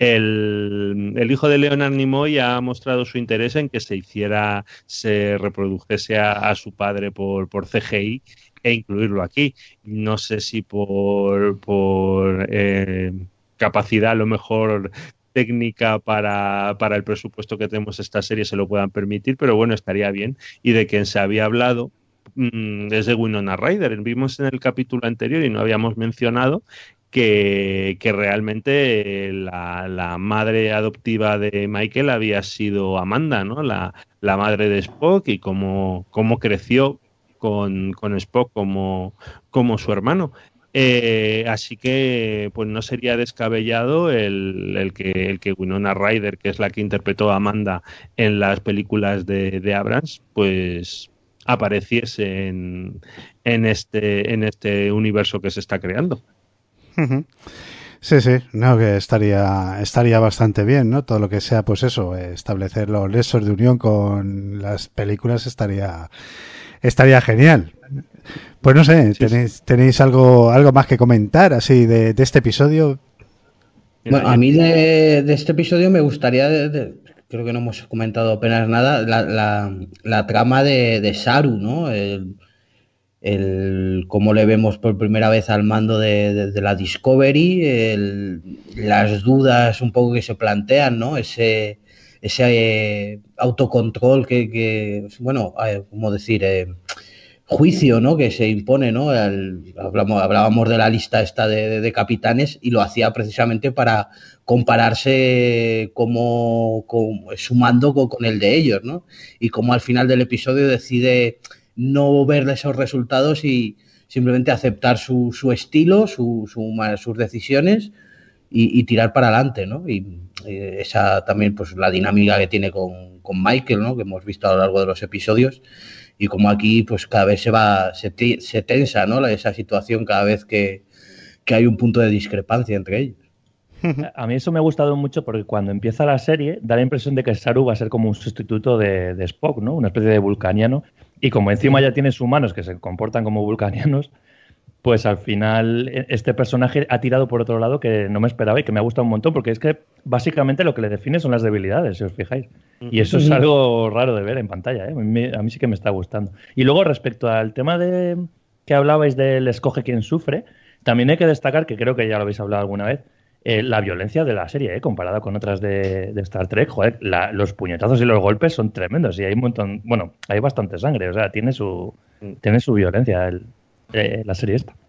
El, el hijo de Leonard Nimoy ha mostrado su interés en que se hiciera, se reprodujese a, a su padre por, por C G I e incluirlo aquí. No sé si por, por eh, capacidad a lo mejor técnica para, para el presupuesto que tenemos esta serie se lo puedan permitir, pero bueno, estaría bien. Y de quien se había hablado es de Winona Ryder. Vimos en el capítulo anterior y no habíamos mencionado que, que realmente la, la madre adoptiva de Michael había sido Amanda, ¿no? La, la madre de Spock, y cómo, cómo creció con, con Spock como, como su hermano. Eh, así que pues no sería descabellado el, el, que, el que Winona Ryder, que es la que interpretó a Amanda en las películas de, de Abrams, pues apareciese en, en, este, en este universo que se está creando. Uh-huh. Sí, sí, no, que estaría, estaría bastante bien, ¿no? Todo lo que sea, pues eso, establecer los nexos de unión con las películas estaría, estaría genial. Pues no sé, sí, ¿tenéis, sí. ¿tenéis algo, algo más que comentar así de, de este episodio? Bueno, a mí de, de este episodio me gustaría, de, de, creo que no hemos comentado apenas nada, la, la, la trama de, de Saru, ¿no? El, el cómo le vemos por primera vez al mando de, de, de la Discovery, el, las dudas un poco que se plantean, ¿no? Ese, ese eh, autocontrol que, que, bueno, eh, ¿cómo decir? Eh, juicio, ¿no? Que se impone, ¿no? El, hablamos, hablábamos de la lista esta de, de, de capitanes, y lo hacía precisamente para compararse como, como su mando con, con el de ellos, ¿no? Y como al final del episodio decide no ver esos resultados y simplemente aceptar su, su estilo, su, su, sus decisiones y, y tirar para adelante, ¿no? Y eh, esa también, pues la dinámica que tiene con, con Michael, ¿no? Que hemos visto a lo largo de los episodios. Y como aquí, pues cada vez se va, se, se tensa, ¿no? Esa situación cada vez que, que hay un punto de discrepancia entre ellos. A mí eso me ha gustado mucho porque cuando empieza la serie da la impresión de que Saru va a ser como un sustituto de, de Spock, ¿no? Una especie de vulcaniano. Y como encima ya tienes humanos que se comportan como vulcanianos, pues al final este personaje ha tirado por otro lado que no me esperaba y que me ha gustado un montón, porque es que básicamente lo que le define son las debilidades, si os fijáis. Y eso es algo raro de ver en pantalla, ¿eh? A mí, a mí sí que me está gustando. Y luego respecto al tema de que hablabais del escoge quien sufre, también hay que destacar, que creo que ya lo habéis hablado alguna vez, eh, la violencia de la serie, ¿eh? Comparada con otras de, de Star Trek. Joder, la, los puñetazos y los golpes son tremendos y hay un montón, bueno, hay bastante sangre, o sea, tiene su, tiene su violencia el, eh, la serie esta.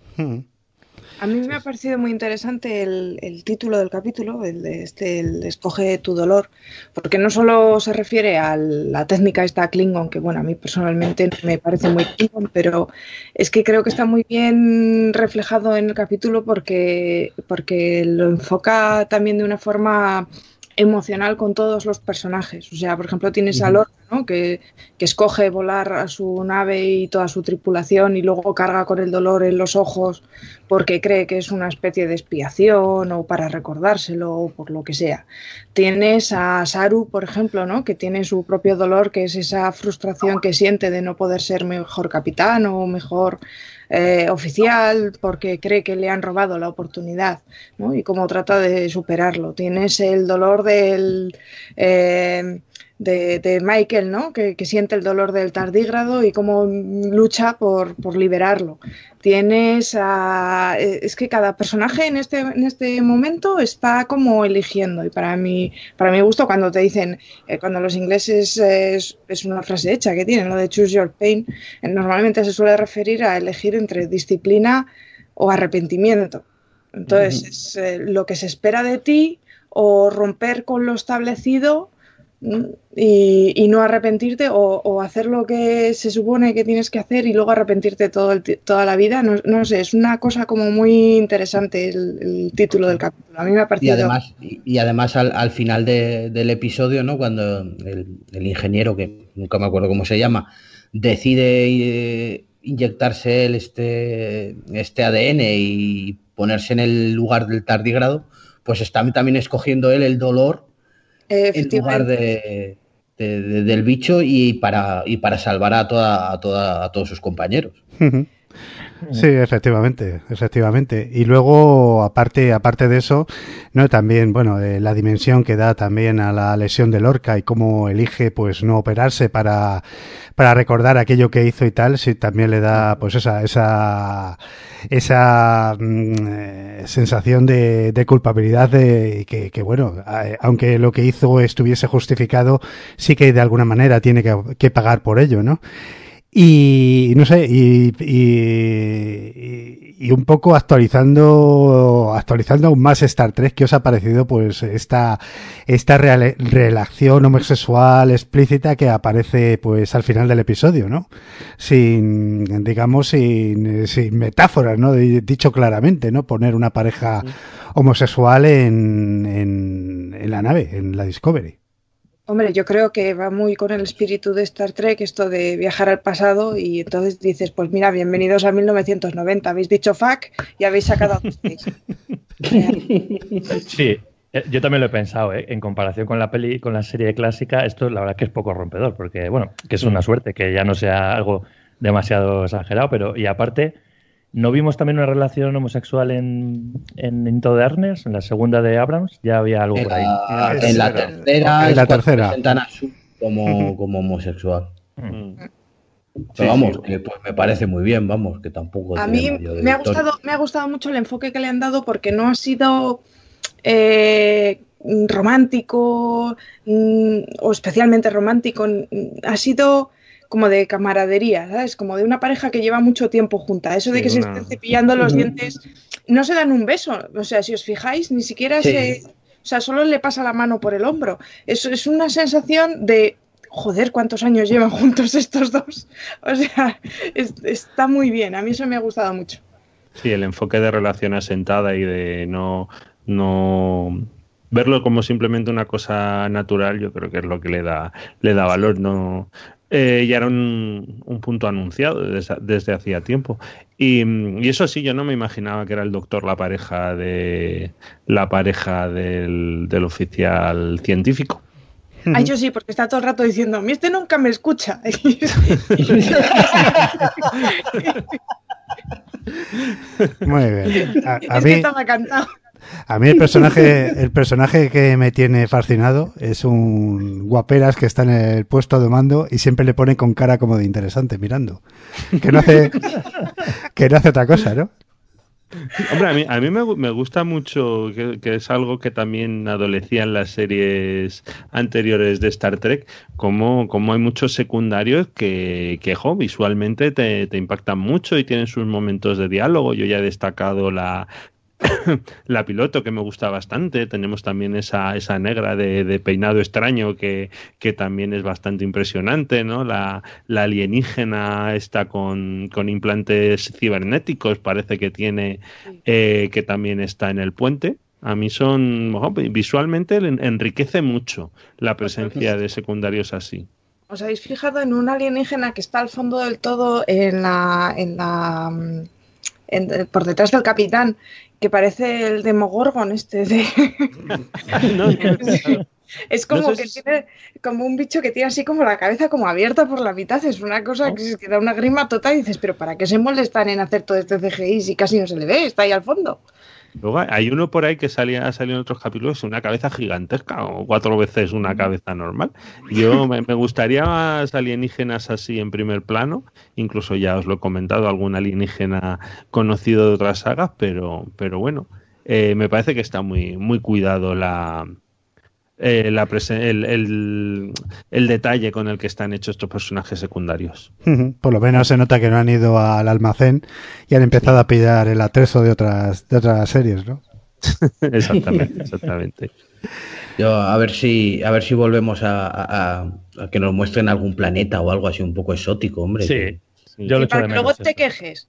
A mí me ha parecido muy interesante el, el título del capítulo, el de este, el de Escoge tu dolor, porque no solo se refiere a la técnica esta Klingon, que bueno, a mí personalmente me parece muy Klingon, pero es que creo que está muy bien reflejado en el capítulo porque, porque lo enfoca también de una forma emocional con todos los personajes. O sea, por ejemplo, tienes a Lorca, ¿no? que, que escoge volar a su nave y toda su tripulación y luego carga con el dolor en los ojos porque cree que es una especie de expiación o para recordárselo o por lo que sea. Tienes a Saru, por ejemplo, ¿no? que tiene su propio dolor, que es esa frustración que siente de no poder ser mejor capitán o mejor Eh, oficial porque cree que le han robado la oportunidad, ¿no? Y cómo trata de superarlo. Tienes el dolor del eh, de, de Michael, ¿no? Que, que siente el dolor del tardígrado y cómo lucha por, por liberarlo. Tienes a... Es que cada personaje en este, en este momento está como eligiendo, y para mí, para mi gusto, cuando te dicen, eh, cuando los ingleses eh, es, es una frase hecha que tienen, lo de choose your pain, eh, normalmente se suele referir a elegir entre disciplina o arrepentimiento. Entonces, uh-huh. es eh, lo que se espera de ti o romper con lo establecido y, y no arrepentirte o, o hacer lo que se supone que tienes que hacer y luego arrepentirte todo el, toda la vida. No, no sé, es una cosa como muy interesante el, el título del capítulo. A mí me ha parecido... Y además, y, y además al, al final de, del episodio, ¿no? Cuando el, el ingeniero, que nunca me acuerdo cómo se llama, decide eh, inyectarse él este, este A D N y ponerse en el lugar del tardígrado, pues está también escogiendo él el dolor en lugar de, de, de, del bicho y para, y para salvar a, toda, a, toda, a todos sus compañeros. Sí, efectivamente, efectivamente. Y luego, aparte, aparte de eso, no, también, bueno, eh, la dimensión que da también a la lesión de Lorca y cómo elige, pues, no operarse para, para recordar aquello que hizo y tal, sí, también le da, pues, esa, esa, esa mm, sensación de, de culpabilidad de que, que, bueno, aunque lo que hizo estuviese justificado, sí que de alguna manera tiene que, que pagar por ello, ¿no? Y no sé, y, y, y un poco actualizando actualizando aún más Star Trek, ¿qué os ha parecido pues esta esta real, relación homosexual explícita que aparece pues al final del episodio, ¿no? Sin, digamos, sin, sin metáforas, ¿no? Dicho claramente, ¿no? Poner una pareja homosexual en, en, en la nave, en la Discovery. Hombre, yo creo que va muy con el espíritu de Star Trek, esto de viajar al pasado, y entonces dices, pues mira, bienvenidos a mil novecientos noventa, habéis dicho fuck y habéis sacado a Sí, yo también lo he pensado, ¿eh? En comparación con la peli, con la serie clásica, esto la verdad que es poco rompedor, porque bueno, que es una suerte que ya no sea algo demasiado exagerado, pero y aparte, ¿no vimos también una relación homosexual en, en Into the Darkness, en la segunda de Abrams? Ya había algo en por ahí. La, en la tercera, en la tercera. Presentan a Sue como, como homosexual. Mm. Pero sí, vamos, sí. que pues me parece muy bien, vamos, que tampoco... A mí me ha, gustado, me ha gustado mucho el enfoque que le han dado porque no ha sido eh, romántico mm, o especialmente romántico, ha sido... como de camaradería, ¿sabes? Como de una pareja que lleva mucho tiempo junta. Eso de sí, que una... se estén cepillando los dientes, no se dan un beso. O sea, si os fijáis, ni siquiera sí. se... O sea, solo le pasa la mano por el hombro. Eso es una sensación de... Joder, ¿cuántos años llevan juntos estos dos? O sea, es, está muy bien. A mí eso me ha gustado mucho. Sí, el enfoque de relación asentada y de no... no... verlo como simplemente una cosa natural, yo creo que es lo que le da, le da valor, no... Eh, ya era un, un punto anunciado desde, desde hacía tiempo y, y eso sí, yo no me imaginaba que era el doctor la pareja de la pareja del, del oficial científico. Ay, yo sí, porque está todo el rato diciendo, a mí este nunca me escucha. Muy bien. A, a es mí... que estaba cantado. A mí el personaje, el personaje que me tiene fascinado es un guaperas que está en el puesto de mando y siempre le pone con cara como de interesante mirando. Que no hace, que no hace otra cosa, ¿no? Hombre, a mí, a mí me, me gusta mucho, que, que es algo que también adolecía en las series anteriores de Star Trek, como, como hay muchos secundarios que, que jo, visualmente te, te impactan mucho y tienen sus momentos de diálogo. Yo ya he destacado la... la piloto, que me gusta bastante. Tenemos también esa, esa negra de, de peinado extraño que, que también es bastante impresionante, ¿no? La, la alienígena está con, con implantes cibernéticos, parece que tiene, eh, que también está en el puente. A mí son, oh, visualmente enriquece mucho la presencia de secundarios así. ¿Os habéis fijado en un alienígena que está al fondo del todo en la, en la en, por detrás del capitán, que parece el Demogorgon este de... no, no, es como no sé que si... tiene como un bicho que tiene así como la cabeza como abierta por la mitad, es una cosa que, que da una grima total y dices, pero ¿para qué se molestan en hacer todo este C G I si casi no se le ve? Está ahí al fondo. Luego hay uno por ahí que salía, ha salido en otros capítulos, una cabeza gigantesca o cuatro veces una cabeza normal. Yo me, me gustaría más alienígenas así en primer plano, incluso ya os lo he comentado, algún alienígena conocido de otras sagas, pero, pero bueno, eh, me parece que está muy, muy cuidado la, eh, la presen- el, el, el detalle con el que están hechos estos personajes secundarios. Por lo menos se nota que no han ido al almacén y han empezado a pillar el atrezo de otras de otras series, ¿no? Exactamente, exactamente. Yo, a ver si a ver si volvemos a, a, a que nos muestren algún planeta o algo así un poco exótico, hombre. Sí, que... yo lo echo para de que menos. luego te eso. quejes.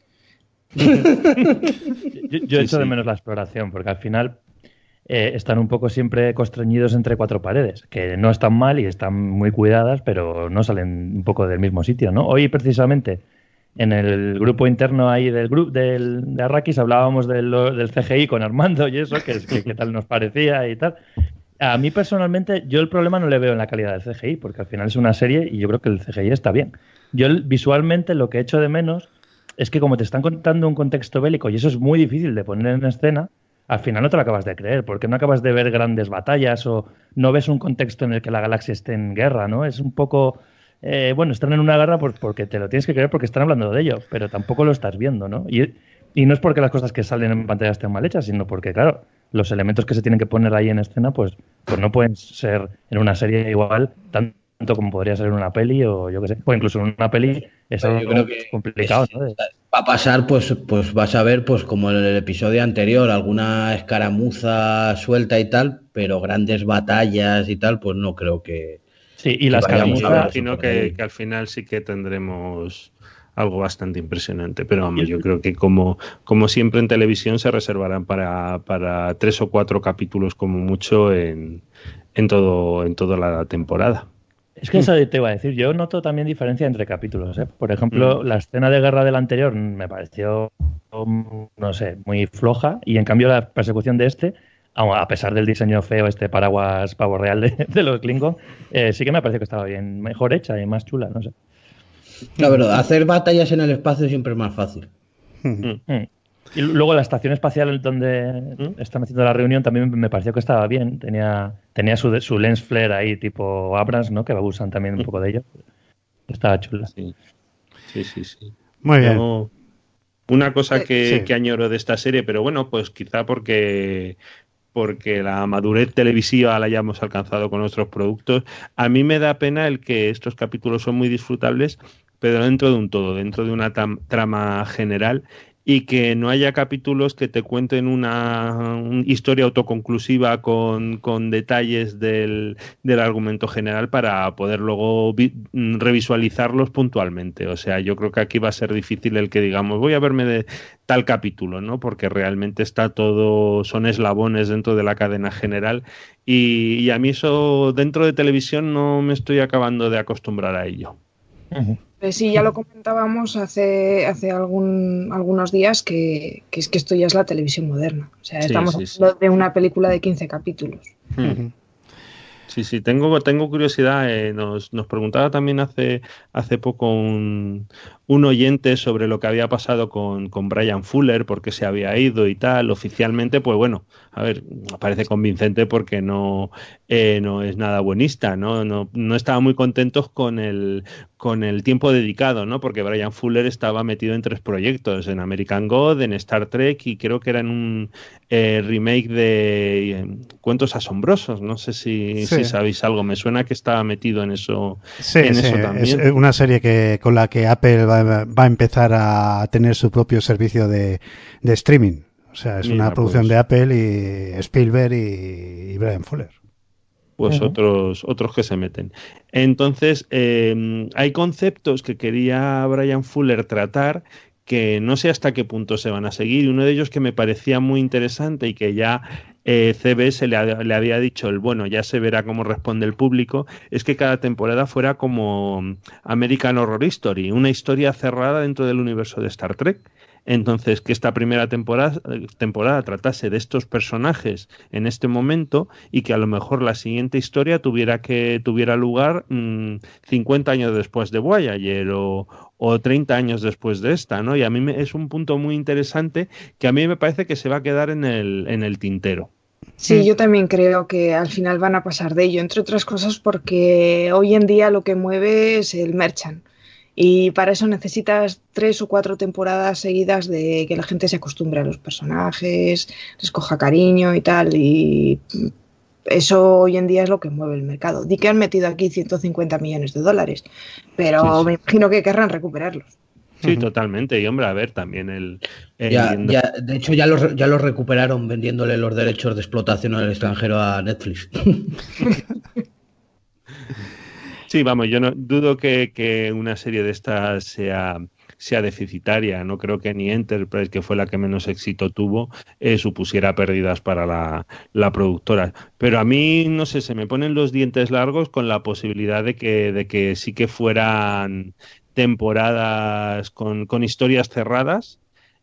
yo yo Sí, echo de sí. menos la exploración, porque al final eh, están un poco siempre constreñidos entre cuatro paredes, que no están mal y están muy cuidadas, pero no salen un poco del mismo sitio, ¿no? Hoy precisamente en el grupo interno ahí del grupo del, de Arrakis hablábamos de lo- del C G I con Armando y eso, que, que, que tal nos parecía y tal. A mí personalmente, yo el problema no le veo en la calidad del C G I, porque al final es una serie y yo creo que el C G I está bien. Yo el- visualmente lo que echo de menos es que como te están contando un contexto bélico y eso es muy difícil de poner en escena, al final no te lo acabas de creer, porque no acabas de ver grandes batallas o no ves un contexto en el que la galaxia esté en guerra, ¿no? Es un poco... eh, bueno, están en una guerra por- porque te lo tienes que creer porque están hablando de ello, pero tampoco lo estás viendo, ¿no? Y, y no es porque las cosas que salen en pantalla estén mal hechas, sino porque, claro, los elementos que se tienen que poner ahí en escena, pues, pues no pueden ser en una serie igual, tan- tanto como podría ser en una peli o yo qué sé, o incluso en una peli es algo Yo creo que complicado, es- ¿no? De- va a pasar, pues, pues vas a ver, pues como en el episodio anterior, alguna escaramuza suelta y tal, pero grandes batallas y tal, pues no creo que, Sí, y que la vayamos Sí, a escaramuza, ver eso imagino por ahí. que, que al final sí que tendremos algo bastante impresionante, pero vamos, Y- yo creo que como, como siempre en televisión se reservarán para, para tres o cuatro capítulos como mucho en, en todo en toda la temporada. es que eso te iba a decir, yo noto también diferencia entre capítulos, ¿eh? Por ejemplo, Mm. la escena de guerra del anterior me pareció, um, no sé, muy floja, y en cambio la persecución de este, aun a pesar del diseño feo, este paraguas pavo real de, de los Klingon, eh, sí que me pareció que estaba bien, mejor hecha y más chula, no sé. La verdad, hacer batallas en el espacio siempre es más fácil. Mm. Y luego la estación espacial donde ¿Mm? están haciendo la reunión también me pareció que estaba bien. Tenía, tenía su, su lens flare ahí, tipo Abrams, ¿no? Que usan también un poco de ello. Estaba chula. Sí, sí, sí. sí. Muy bien. Yo- una cosa que, Sí. que añoro de esta serie, pero bueno, pues quizá porque porque la madurez televisiva la hayamos alcanzado con nuestros productos. A mí me da pena el que estos capítulos son muy disfrutables, pero dentro de un todo, dentro de una tam- trama general, y que no haya capítulos que te cuenten una, una historia autoconclusiva con, con detalles del, del argumento general para poder luego vi- revisualizarlos puntualmente. O sea, yo creo que aquí va a ser difícil el que digamos, voy a verme de tal capítulo, ¿no? Porque realmente está todo, son eslabones dentro de la cadena general y, y a mí eso dentro de televisión no me estoy acabando de acostumbrar a ello. Ujú. Pues sí, ya lo comentábamos hace, hace algún, algunos días que, que es que esto ya es la televisión moderna. O sea, Sí, estamos sí, hablando sí. de una película de quince capítulos. Ujú. Sí, sí, tengo, tengo curiosidad. Eh, nos, nos preguntaba también hace, hace poco un, un oyente sobre lo que había pasado con, con Brian Fuller, por qué se había ido y tal. Oficialmente, pues bueno, a ver, parece convincente porque no, eh, no es nada buenista, ¿no? No, no estaba muy contentos con el, con el tiempo dedicado, ¿no? Porque Brian Fuller estaba metido en tres proyectos, en American God, en Star Trek y creo que era en un eh, remake de eh, Cuentos Asombrosos. No sé si, Sí. si sabéis algo. Me suena que estaba metido en eso, Sí, en sí, eso es también. una serie que con la que Apple va, va a empezar a tener su propio servicio de, de streaming. O sea, es Mira, una producción pues- de Apple y Spielberg y, y Brian Fuller. Pues Ujú. otros, otros que se meten. Entonces, eh, hay conceptos que quería Brian Fuller tratar que no sé hasta qué punto se van a seguir. Y uno de ellos que me parecía muy interesante y que ya eh, C B S le, ha- le había dicho, el bueno, ya se verá cómo responde el público, es que cada temporada fuera como American Horror Story, una historia cerrada dentro del universo de Star Trek. Entonces, que esta primera temporada, temporada tratase de estos personajes en este momento y que a lo mejor la siguiente historia tuviera que tuviera lugar mmm, cincuenta años después de Voyager o, o treinta años después de esta, ¿no? Y a mí me, es un punto muy interesante que a mí me parece que se va a quedar en el, en el tintero. Sí, yo también creo que al final van a pasar de ello, entre otras cosas porque hoy en día lo que mueve es el merchant. Y para eso necesitas tres o cuatro temporadas seguidas de que la gente se acostumbre a los personajes, les coja cariño y tal. Y eso hoy en día es lo que mueve el mercado. Di que han metido aquí ciento cincuenta millones de dólares, pero Sí, sí. me imagino que querrán recuperarlos. Sí, uh-huh. totalmente. Y hombre, a ver, también el... el ya, ya, de hecho, ya los, ya los recuperaron vendiéndole los derechos de explotación al extranjero a Netflix. Sí, vamos, yo no dudo que, que una serie de estas sea, sea deficitaria. No creo que ni Enterprise, que fue la que menos éxito tuvo, eh, supusiera pérdidas para la, la productora. Pero a mí, no sé, se me ponen los dientes largos con la posibilidad de que, de que sí que fueran temporadas con, con historias cerradas.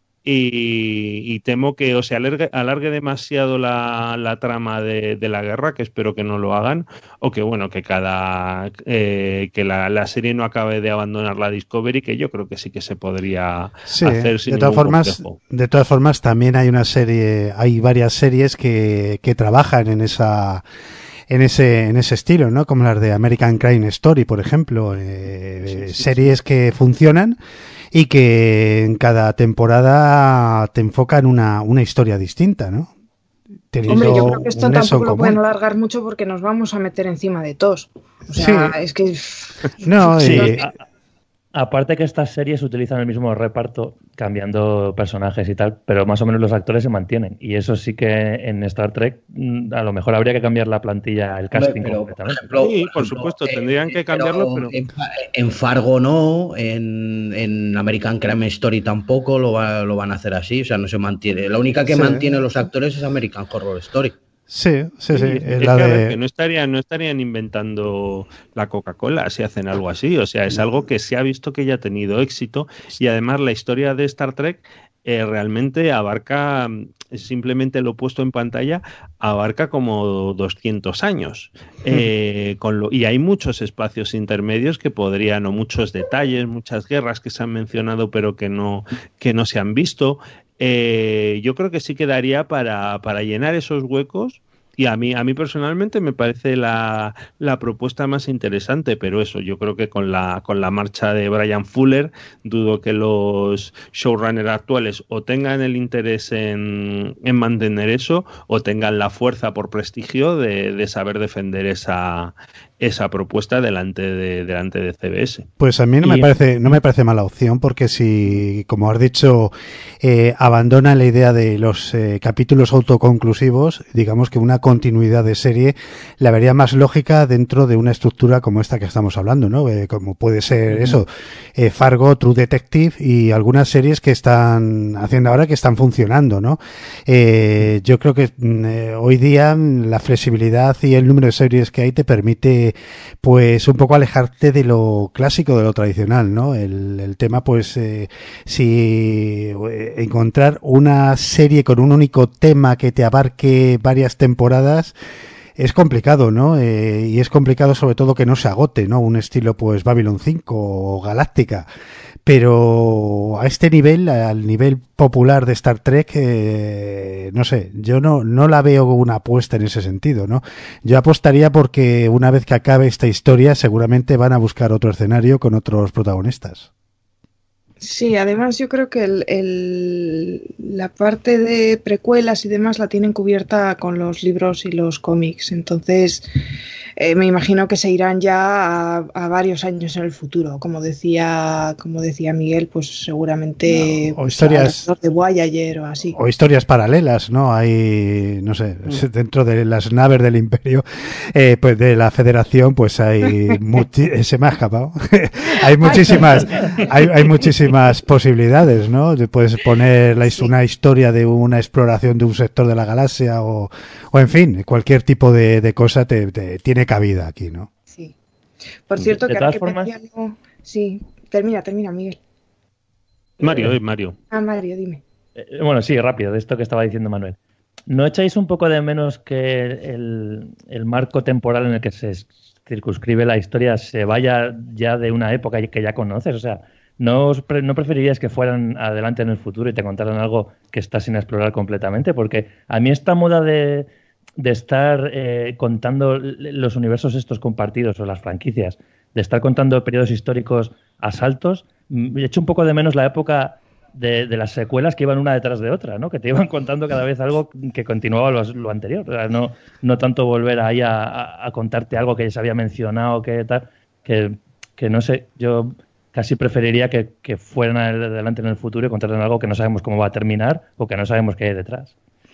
Y, y temo que o se alargue, alargue demasiado la, la trama de, de la guerra, que espero que no lo hagan, o que bueno, que cada eh, que la, la serie no acabe de abandonar la Discovery, que yo creo que sí que se podría sí, hacer sin de todas ningún formas, complejo. De todas formas, también hay una serie, hay varias series que, que trabajan en esa en ese en ese estilo, ¿no? Como las de American Crime Story, por ejemplo, eh, sí, sí, series sí. que funcionan y que en cada temporada te enfocan una, una historia distinta, ¿no? Hombre, yo creo que esto tampoco lo pueden alargar mucho porque nos vamos a meter encima de todos. O sea, sí. es que... No, sí, y... a, aparte que estas series utilizan el mismo reparto, cambiando personajes y tal, pero más o menos los actores se mantienen. Y eso sí que en Star Trek a lo mejor habría que cambiar la plantilla, el casting pero, completamente. Por ejemplo, sí, por supuesto, eh, tendrían que cambiarlo, pero... pero... En, en Fargo no, en, en American Crime Story tampoco lo, va, lo van a hacer así, o sea, no se mantiene. La única que sí. mantiene los actores es American Horror Story. Sí, sí, sí. sí es la que, de... a ver, que no estarían, no estarían inventando la Coca-Cola si hacen algo así. O sea, es algo que se ha visto que ya ha tenido éxito y además la historia de Star Trek eh, realmente abarca, simplemente lo puesto en pantalla, abarca como doscientos años. Eh, con lo, y hay muchos espacios intermedios que podrían, o muchos detalles, muchas guerras que se han mencionado pero que no, que no se han visto. Eh, yo creo que sí quedaría para, para llenar esos huecos y a mí, a mí personalmente me parece la, la propuesta más interesante, pero eso, yo creo que con la, con la marcha de Bryan Fuller dudo que los showrunners actuales o tengan el interés en, en mantener eso o tengan la fuerza por prestigio de, de saber defender esa, esa propuesta delante de, delante de C B S. Pues a mí no y... me parece no me parece mala opción porque si, como has dicho, eh, abandona la idea de los eh, capítulos autoconclusivos, digamos que una continuidad de serie la vería más lógica dentro de una estructura como esta que estamos hablando, ¿no? Eh, como puede ser uh-huh. eso, eh, Fargo, True Detective y algunas series que están haciendo ahora que están funcionando, ¿no? Eh, yo creo que eh, hoy día la flexibilidad y el número de series que hay te permite pues un poco alejarte de lo clásico, de lo tradicional, ¿no? El, el tema, pues, eh, si eh, encontrar una serie con un único tema que te abarque varias temporadas es complicado, ¿no? Eh, y es complicado sobre todo que no se agote, ¿no? Un estilo, pues, Babylon cinco o Galáctica. Pero a este nivel, al nivel popular de Star Trek, eh, no sé, yo no, no la veo una apuesta en ese sentido, ¿no? Yo apostaría porque una vez que acabe esta historia seguramente van a buscar otro escenario con otros protagonistas. Sí, además yo creo que el, el, la parte de precuelas y demás la tienen cubierta con los libros y los cómics, entonces eh, me imagino que se irán ya a, a varios años en el futuro, como decía como decía Miguel, pues seguramente no, o historias pues, de Voyager o así. O historias paralelas, ¿no? Hay, no sé, mm. dentro de las naves del Imperio, eh, pues de la Federación, pues hay muchi- se me ha escapado. hay muchísimas, hay, hay muchísimas más posibilidades, ¿no? Puedes poner la, sí. una historia de una exploración de un sector de la galaxia o, o en fin, cualquier tipo de, de cosa te, te tiene cabida aquí, ¿no? Sí. Por cierto, de que, todas que formas... algo... Sí, termina, termina, Miguel. Mario, eh, Mario. Ah, Mario, dime. Eh, bueno, sí, rápido, de esto que estaba diciendo Manuel. ¿No echáis un poco de menos que el, el marco temporal en el que se circunscribe la historia se vaya ya de una época que ya conoces? O sea, ¿No, os pre- ¿No preferiríais que fueran adelante en el futuro y te contaran algo que está sin explorar completamente? Porque a mí esta moda de, de estar eh, contando los universos estos compartidos o las franquicias, de estar contando periodos históricos a saltos, he hecho un poco de menos la época de, de las secuelas que iban una detrás de otra, ¿no? Que te iban contando cada vez algo que continuaba lo, lo anterior. O sea, no, no tanto volver ahí a, a, a contarte algo que ya se había mencionado, que tal, que, que no sé, yo... casi preferiría que, que fueran adelante en el futuro y contaran algo que no sabemos cómo va a terminar o que no sabemos qué hay detrás.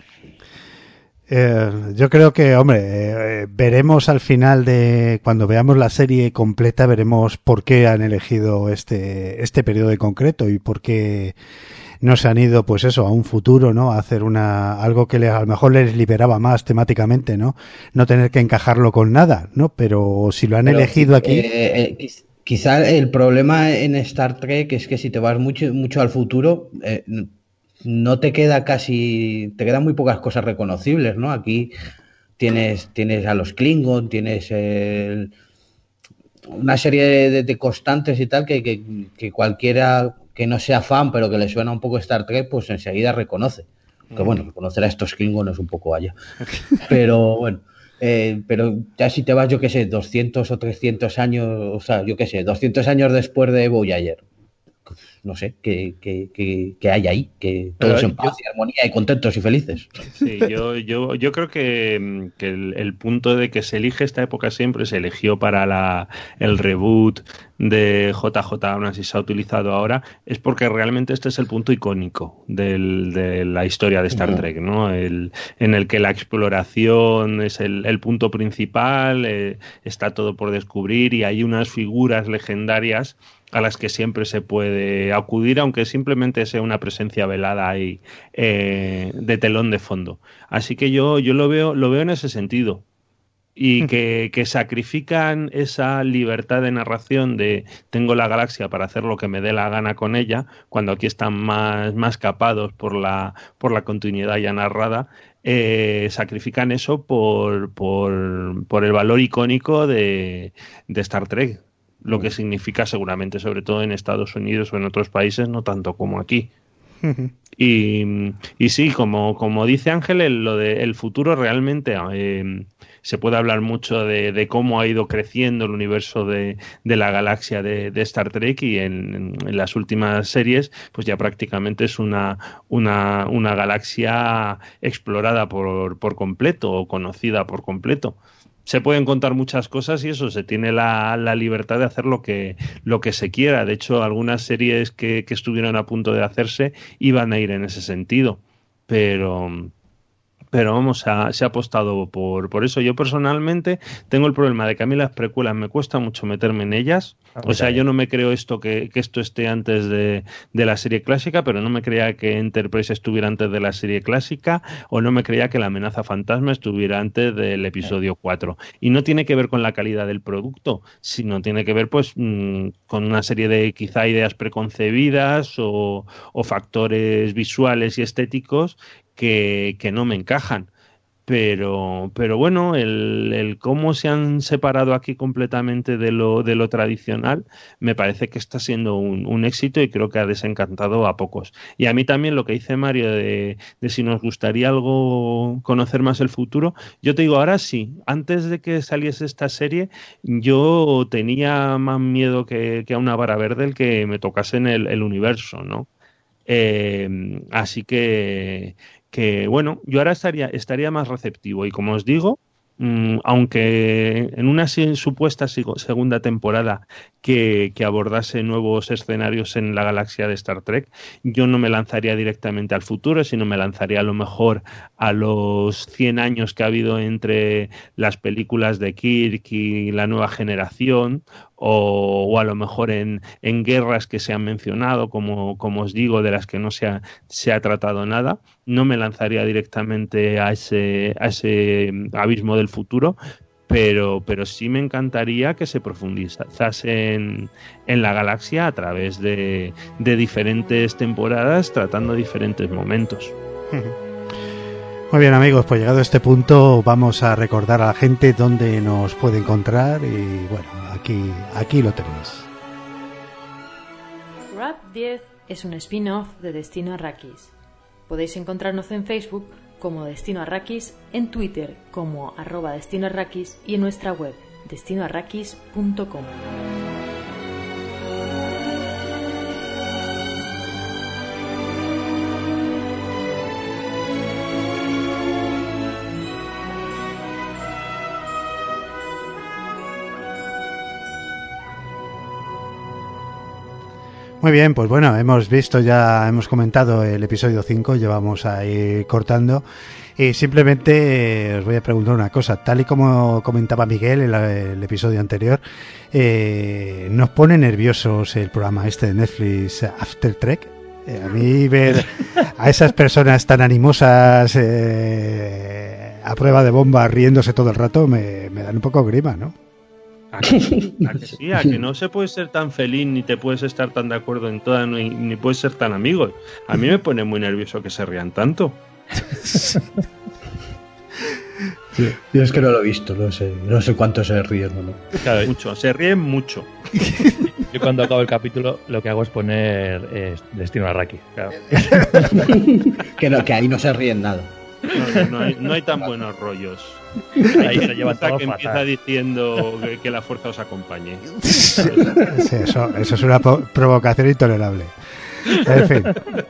Eh, yo creo que, hombre, eh, veremos al final de cuando veamos la serie completa, veremos por qué han elegido este este periodo en concreto y por qué no se han ido, pues eso, a un futuro, ¿no? A hacer una algo que les, a lo mejor les liberaba más temáticamente, ¿no? No tener que encajarlo con nada, ¿no? Pero si lo han Pero, elegido aquí... Eh, eh, quizá el problema en Star Trek es que si te vas mucho, mucho al futuro... Eh, no te queda casi, te quedan muy pocas cosas reconocibles, ¿no? Aquí tienes, tienes a los Klingon, tienes el, una serie de, de constantes y tal que, que, que cualquiera que no sea fan pero que le suena un poco Star Trek, pues enseguida reconoce. Que bueno, conocer a estos Klingon es un poco allá. Pero bueno, eh, pero ya si te vas, yo qué sé, doscientos o trescientos años, o sea, yo qué sé, doscientos años después de Voyager. No sé, que, que, que, que hay ahí, que todos en paz y armonía y contentos y felices. Sí, yo, yo, yo creo que, que el, el punto de que se elige esta época siempre se eligió para la, el reboot de J J, aún así se ha utilizado ahora, es porque realmente este es el punto icónico del, de la historia de Star Trek, ¿no? El, en el que la exploración es el, el punto principal, eh, está todo por descubrir y hay unas figuras legendarias a las que siempre se puede acudir, aunque simplemente sea una presencia velada ahí eh, de telón de fondo. Así que yo, yo lo veo, lo veo en ese sentido. Y que, que sacrifican esa libertad de narración de tengo la galaxia para hacer lo que me dé la gana con ella, cuando aquí están más, más capados por la, por la continuidad ya narrada, eh, sacrifican eso por, por, por el valor icónico de, de Star Trek. Lo que significa seguramente, sobre todo en Estados Unidos o en otros países, no tanto como aquí. Y, y sí, como, como dice Ángel, el, lo de el futuro realmente eh, se puede hablar mucho de, de cómo ha ido creciendo el universo de, de la galaxia de, de Star Trek y en, en las últimas series pues ya prácticamente es una, una, una galaxia explorada por, por completo o conocida por completo. Se pueden contar muchas cosas y eso, se tiene la, la libertad de hacer lo que, lo que se quiera. De hecho, algunas series que, que estuvieron a punto de hacerse iban a ir en ese sentido. Pero... Pero vamos, se ha, se ha apostado por, por eso. Yo personalmente tengo el problema de que a mí las precuelas me cuesta mucho meterme en ellas. O sea, yo no me creo esto que, que esto esté antes de, de la serie clásica, pero no me creía que Enterprise estuviera antes de la serie clásica, o no me creía que la amenaza fantasma estuviera antes del episodio cuatro. Y no tiene que ver con la calidad del producto, sino tiene que ver pues mmm, con una serie de quizá ideas preconcebidas o, o factores visuales y estéticos Que, que no me encajan, pero, pero bueno, el, el cómo se han separado aquí completamente de lo, de lo tradicional me parece que está siendo un, un éxito y creo que ha desencantado a pocos. Y a mí también lo que dice Mario de, de si nos gustaría algo conocer más el futuro, yo te digo, ahora sí, antes de que saliese esta serie yo tenía más miedo que, que a una vara verde el que me tocase en el, el universo, ¿no? Eh, así que que bueno, yo ahora estaría, estaría más receptivo y como os digo, mmm, aunque en una supuesta segunda temporada que, que abordase nuevos escenarios en la galaxia de Star Trek, yo no me lanzaría directamente al futuro, sino me lanzaría a lo mejor a los cien años que ha habido entre las películas de Kirk y la nueva generación, o, o a lo mejor en, en guerras que se han mencionado, como, como os digo, de las que no se ha, se ha tratado nada. No me lanzaría directamente a ese, a ese abismo del futuro, pero, pero sí me encantaría que se profundizase en, en la galaxia a través de, de diferentes temporadas, tratando diferentes momentos. Muy bien, amigos, pues llegado a este punto vamos a recordar a la gente dónde nos puede encontrar y bueno, aquí, aquí lo tenéis. Rap diez es un spin-off de Destino Arrakis. Podéis encontrarnos en Facebook como Destino Arrakis, en Twitter como arroba Destino Arrakis y en nuestra web destino arrakis punto com. Muy bien, pues bueno, hemos visto ya, hemos comentado el episodio cinco, llevamos ahí cortando. Y simplemente eh, os voy a preguntar una cosa. Tal y como comentaba Miguel en la, el episodio anterior, eh, nos pone nerviosos el programa este de Netflix, After Trek. Eh, a mí ver a esas personas tan animosas eh, a prueba de bomba riéndose todo el rato me, me dan un poco grima, ¿no? ¿A que, a que sí? A que no se puede ser tan feliz ni te puedes estar tan de acuerdo en todas ni, ni puedes ser tan amigos. A mí me pone muy nervioso que se rían tanto. Sí, yo es que no lo he visto, no sé, no sé cuánto se ríen, ¿no? Claro, mucho, se ríen mucho. Yo cuando acabo el capítulo lo que hago es poner eh, Destino Arraki. Claro. que, no, que ahí no se ríen nada. No, no, no, hay, no hay tan buenos rollos. Ahí se lleva todo que empieza fatal. diciendo que, que la fuerza os acompañe. Sí, eso, eso es una provocación intolerable. En fin.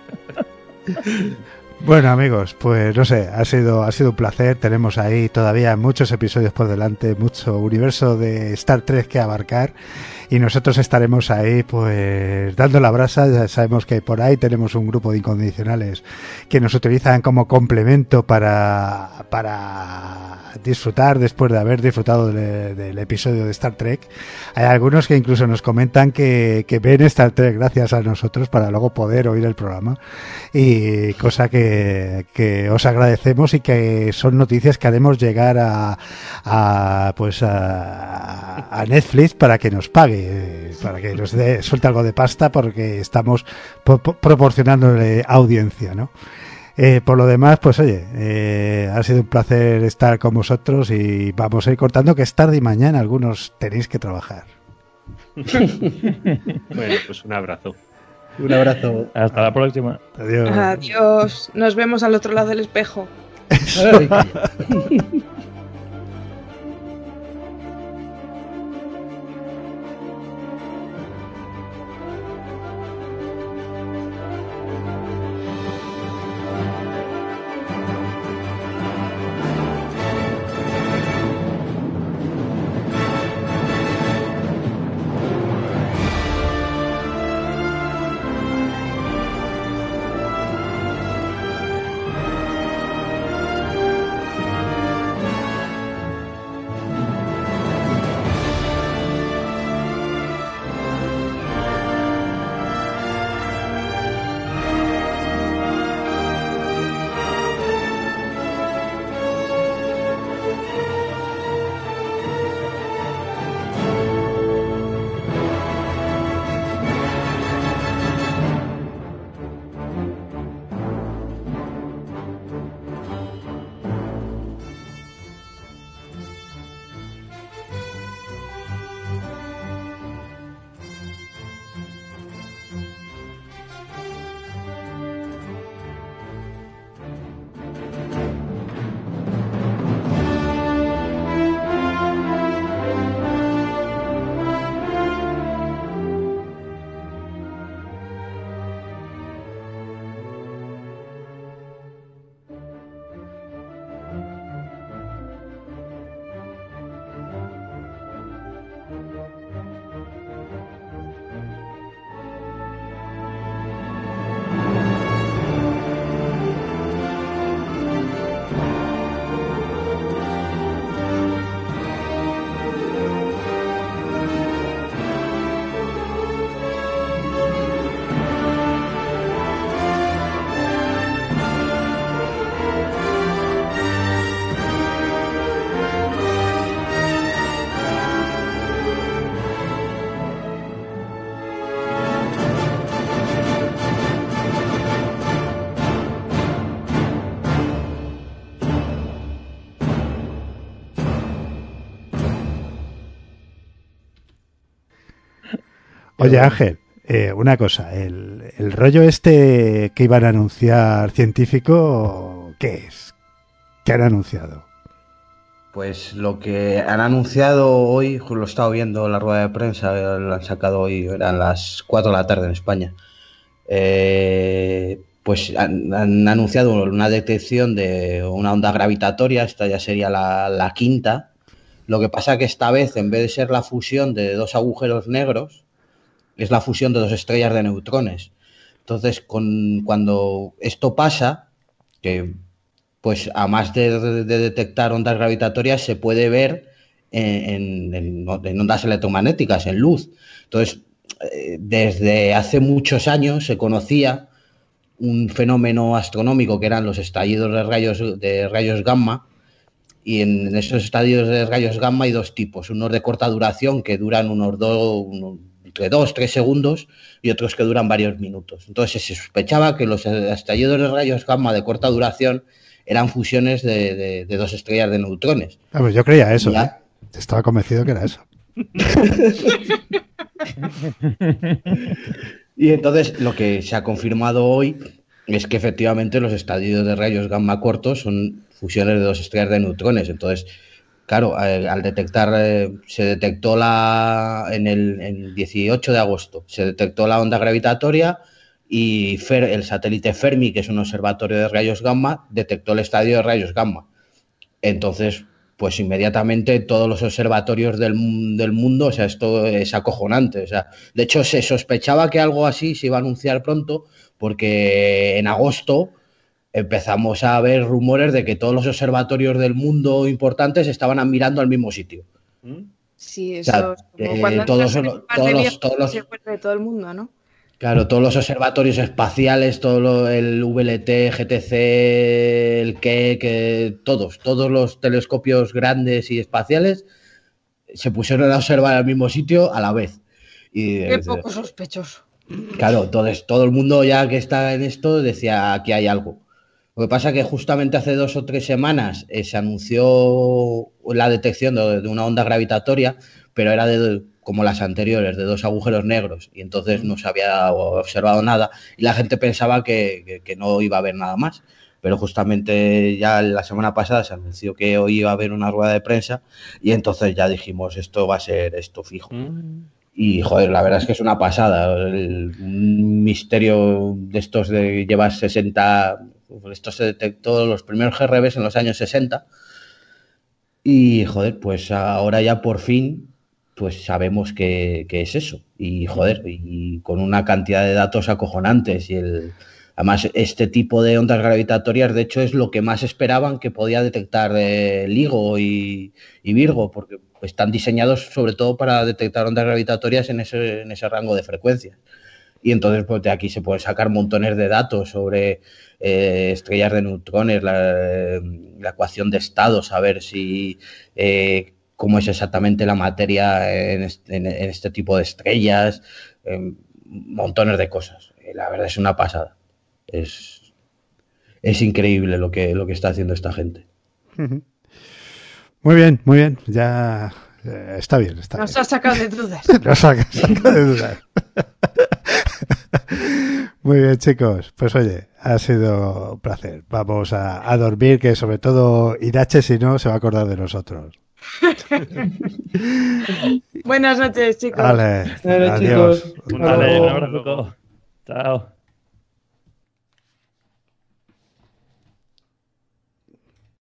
Bueno, amigos, pues no sé, ha sido ha sido un placer. Tenemos ahí todavía muchos episodios por delante, mucho universo de Star Trek que abarcar y nosotros estaremos ahí pues dando la brasa. Ya sabemos que por ahí tenemos un grupo de incondicionales que nos utilizan como complemento para para disfrutar después de haber disfrutado de, del episodio de Star Trek. Hay algunos que incluso nos comentan que, que ven Star Trek gracias a nosotros para luego poder oír el programa, y cosa que, que os agradecemos y que son noticias que haremos llegar a, a pues a, a Netflix para que nos pague, para que nos dé, suelte algo de pasta, porque estamos pro, proporcionándole audiencia, ¿no? Eh, por lo demás, pues oye, eh, ha sido un placer estar con vosotros y vamos a ir cortando, que es tarde y mañana algunos tenéis que trabajar. Bueno, pues un abrazo. Un abrazo. Hasta la próxima. Adiós. Adiós. Nos vemos al otro lado del espejo. Oye, Ángel, eh, una cosa, el, el rollo este que iban a anunciar científico, ¿qué es? ¿Qué han anunciado? Pues lo que han anunciado hoy, lo he estado viendo en la rueda de prensa, lo han sacado hoy, eran las cuatro de la tarde en España. Eh, pues han, han anunciado una detección de una onda gravitatoria, esta ya sería la, la quinta. Lo que pasa que esta vez, en vez de ser la fusión de dos agujeros negros, es la fusión de dos estrellas de neutrones. Entonces, con, cuando esto pasa, que pues a más de, de, de detectar ondas gravitatorias, se puede ver en, en, en ondas electromagnéticas, en luz. Entonces, eh, desde hace muchos años se conocía un fenómeno astronómico que eran los estallidos de rayos, de rayos gamma, y en esos estallidos de rayos gamma hay dos tipos, unos de corta duración que duran unos dos, unos, entre dos, tres segundos, y otros que duran varios minutos. Entonces se sospechaba que los estallidos de rayos gamma de corta duración eran fusiones de, de, de dos estrellas de neutrones. Ah, pues yo creía eso, ¿eh? Estaba convencido que era eso. Y entonces lo que se ha confirmado hoy es que efectivamente los estallidos de rayos gamma cortos son fusiones de dos estrellas de neutrones. Entonces, claro, eh, al detectar, eh, se detectó la en el, en el dieciocho de agosto, se detectó la onda gravitatoria y Fer, el satélite Fermi, que es un observatorio de rayos gamma, detectó el estadio de rayos gamma. Entonces, pues inmediatamente todos los observatorios del, del mundo, o sea, esto es acojonante. O sea, de hecho, se sospechaba que algo así se iba a anunciar pronto, porque en agosto empezamos a ver rumores de que todos los observatorios del mundo importantes estaban mirando al mismo sitio. Sí, eso o sea, es como eh, cuando todos, todos, todos los, todos los, se vuelve todo el mundo, ¿no? Claro, todos los observatorios espaciales, todo lo, el V L T, G T C, el Keck, que todos, todos los telescopios grandes y espaciales se pusieron a observar al mismo sitio a la vez. Y, Qué poco sospechoso. Claro, entonces todo el mundo ya que está en esto decía aquí hay algo. Lo que pasa es que justamente hace dos o tres semanas eh, se anunció la detección de, de una onda gravitatoria, pero era de, como las anteriores, de dos agujeros negros, y entonces no se había observado nada y la gente pensaba que, que, que no iba a haber nada más. Pero justamente ya la semana pasada se anunció que hoy iba a haber una rueda de prensa y entonces ya dijimos esto va a ser esto fijo. Mm. Y, joder, la verdad es que es una pasada. El, un misterio de estos de llevar sesenta... Esto se detectó los primeros G R Bs en los años sesenta. Y, joder, pues ahora ya por fin pues sabemos que, que es eso. Y, joder, y con una cantidad de datos acojonantes. Y el, además, este tipo de ondas gravitatorias, de hecho, es lo que más esperaban que podía detectar eh, LIGO y, y Virgo, porque están diseñados sobre todo para detectar ondas gravitatorias en ese, en ese rango de frecuencias. Y entonces pues de aquí se pueden sacar montones de datos sobre eh, estrellas de neutrones, la, la ecuación de estado, saber si eh, cómo es exactamente la materia en este, en, en este tipo de estrellas, eh, montones de cosas. La verdad es una pasada. Es, es increíble lo que, lo que está haciendo esta gente. Muy bien, muy bien. Ya eh, está bien. Está Nos bien. ha sacado de dudas. Nos ha sacado de dudas. Muy bien, chicos. Pues oye, ha sido un placer. Vamos a, a dormir, que sobre todo Irache, si no, se va a acordar de nosotros. Buenas noches, chicos. Vale, Vale, adiós. chicos. Vale, un abrazo. Chao.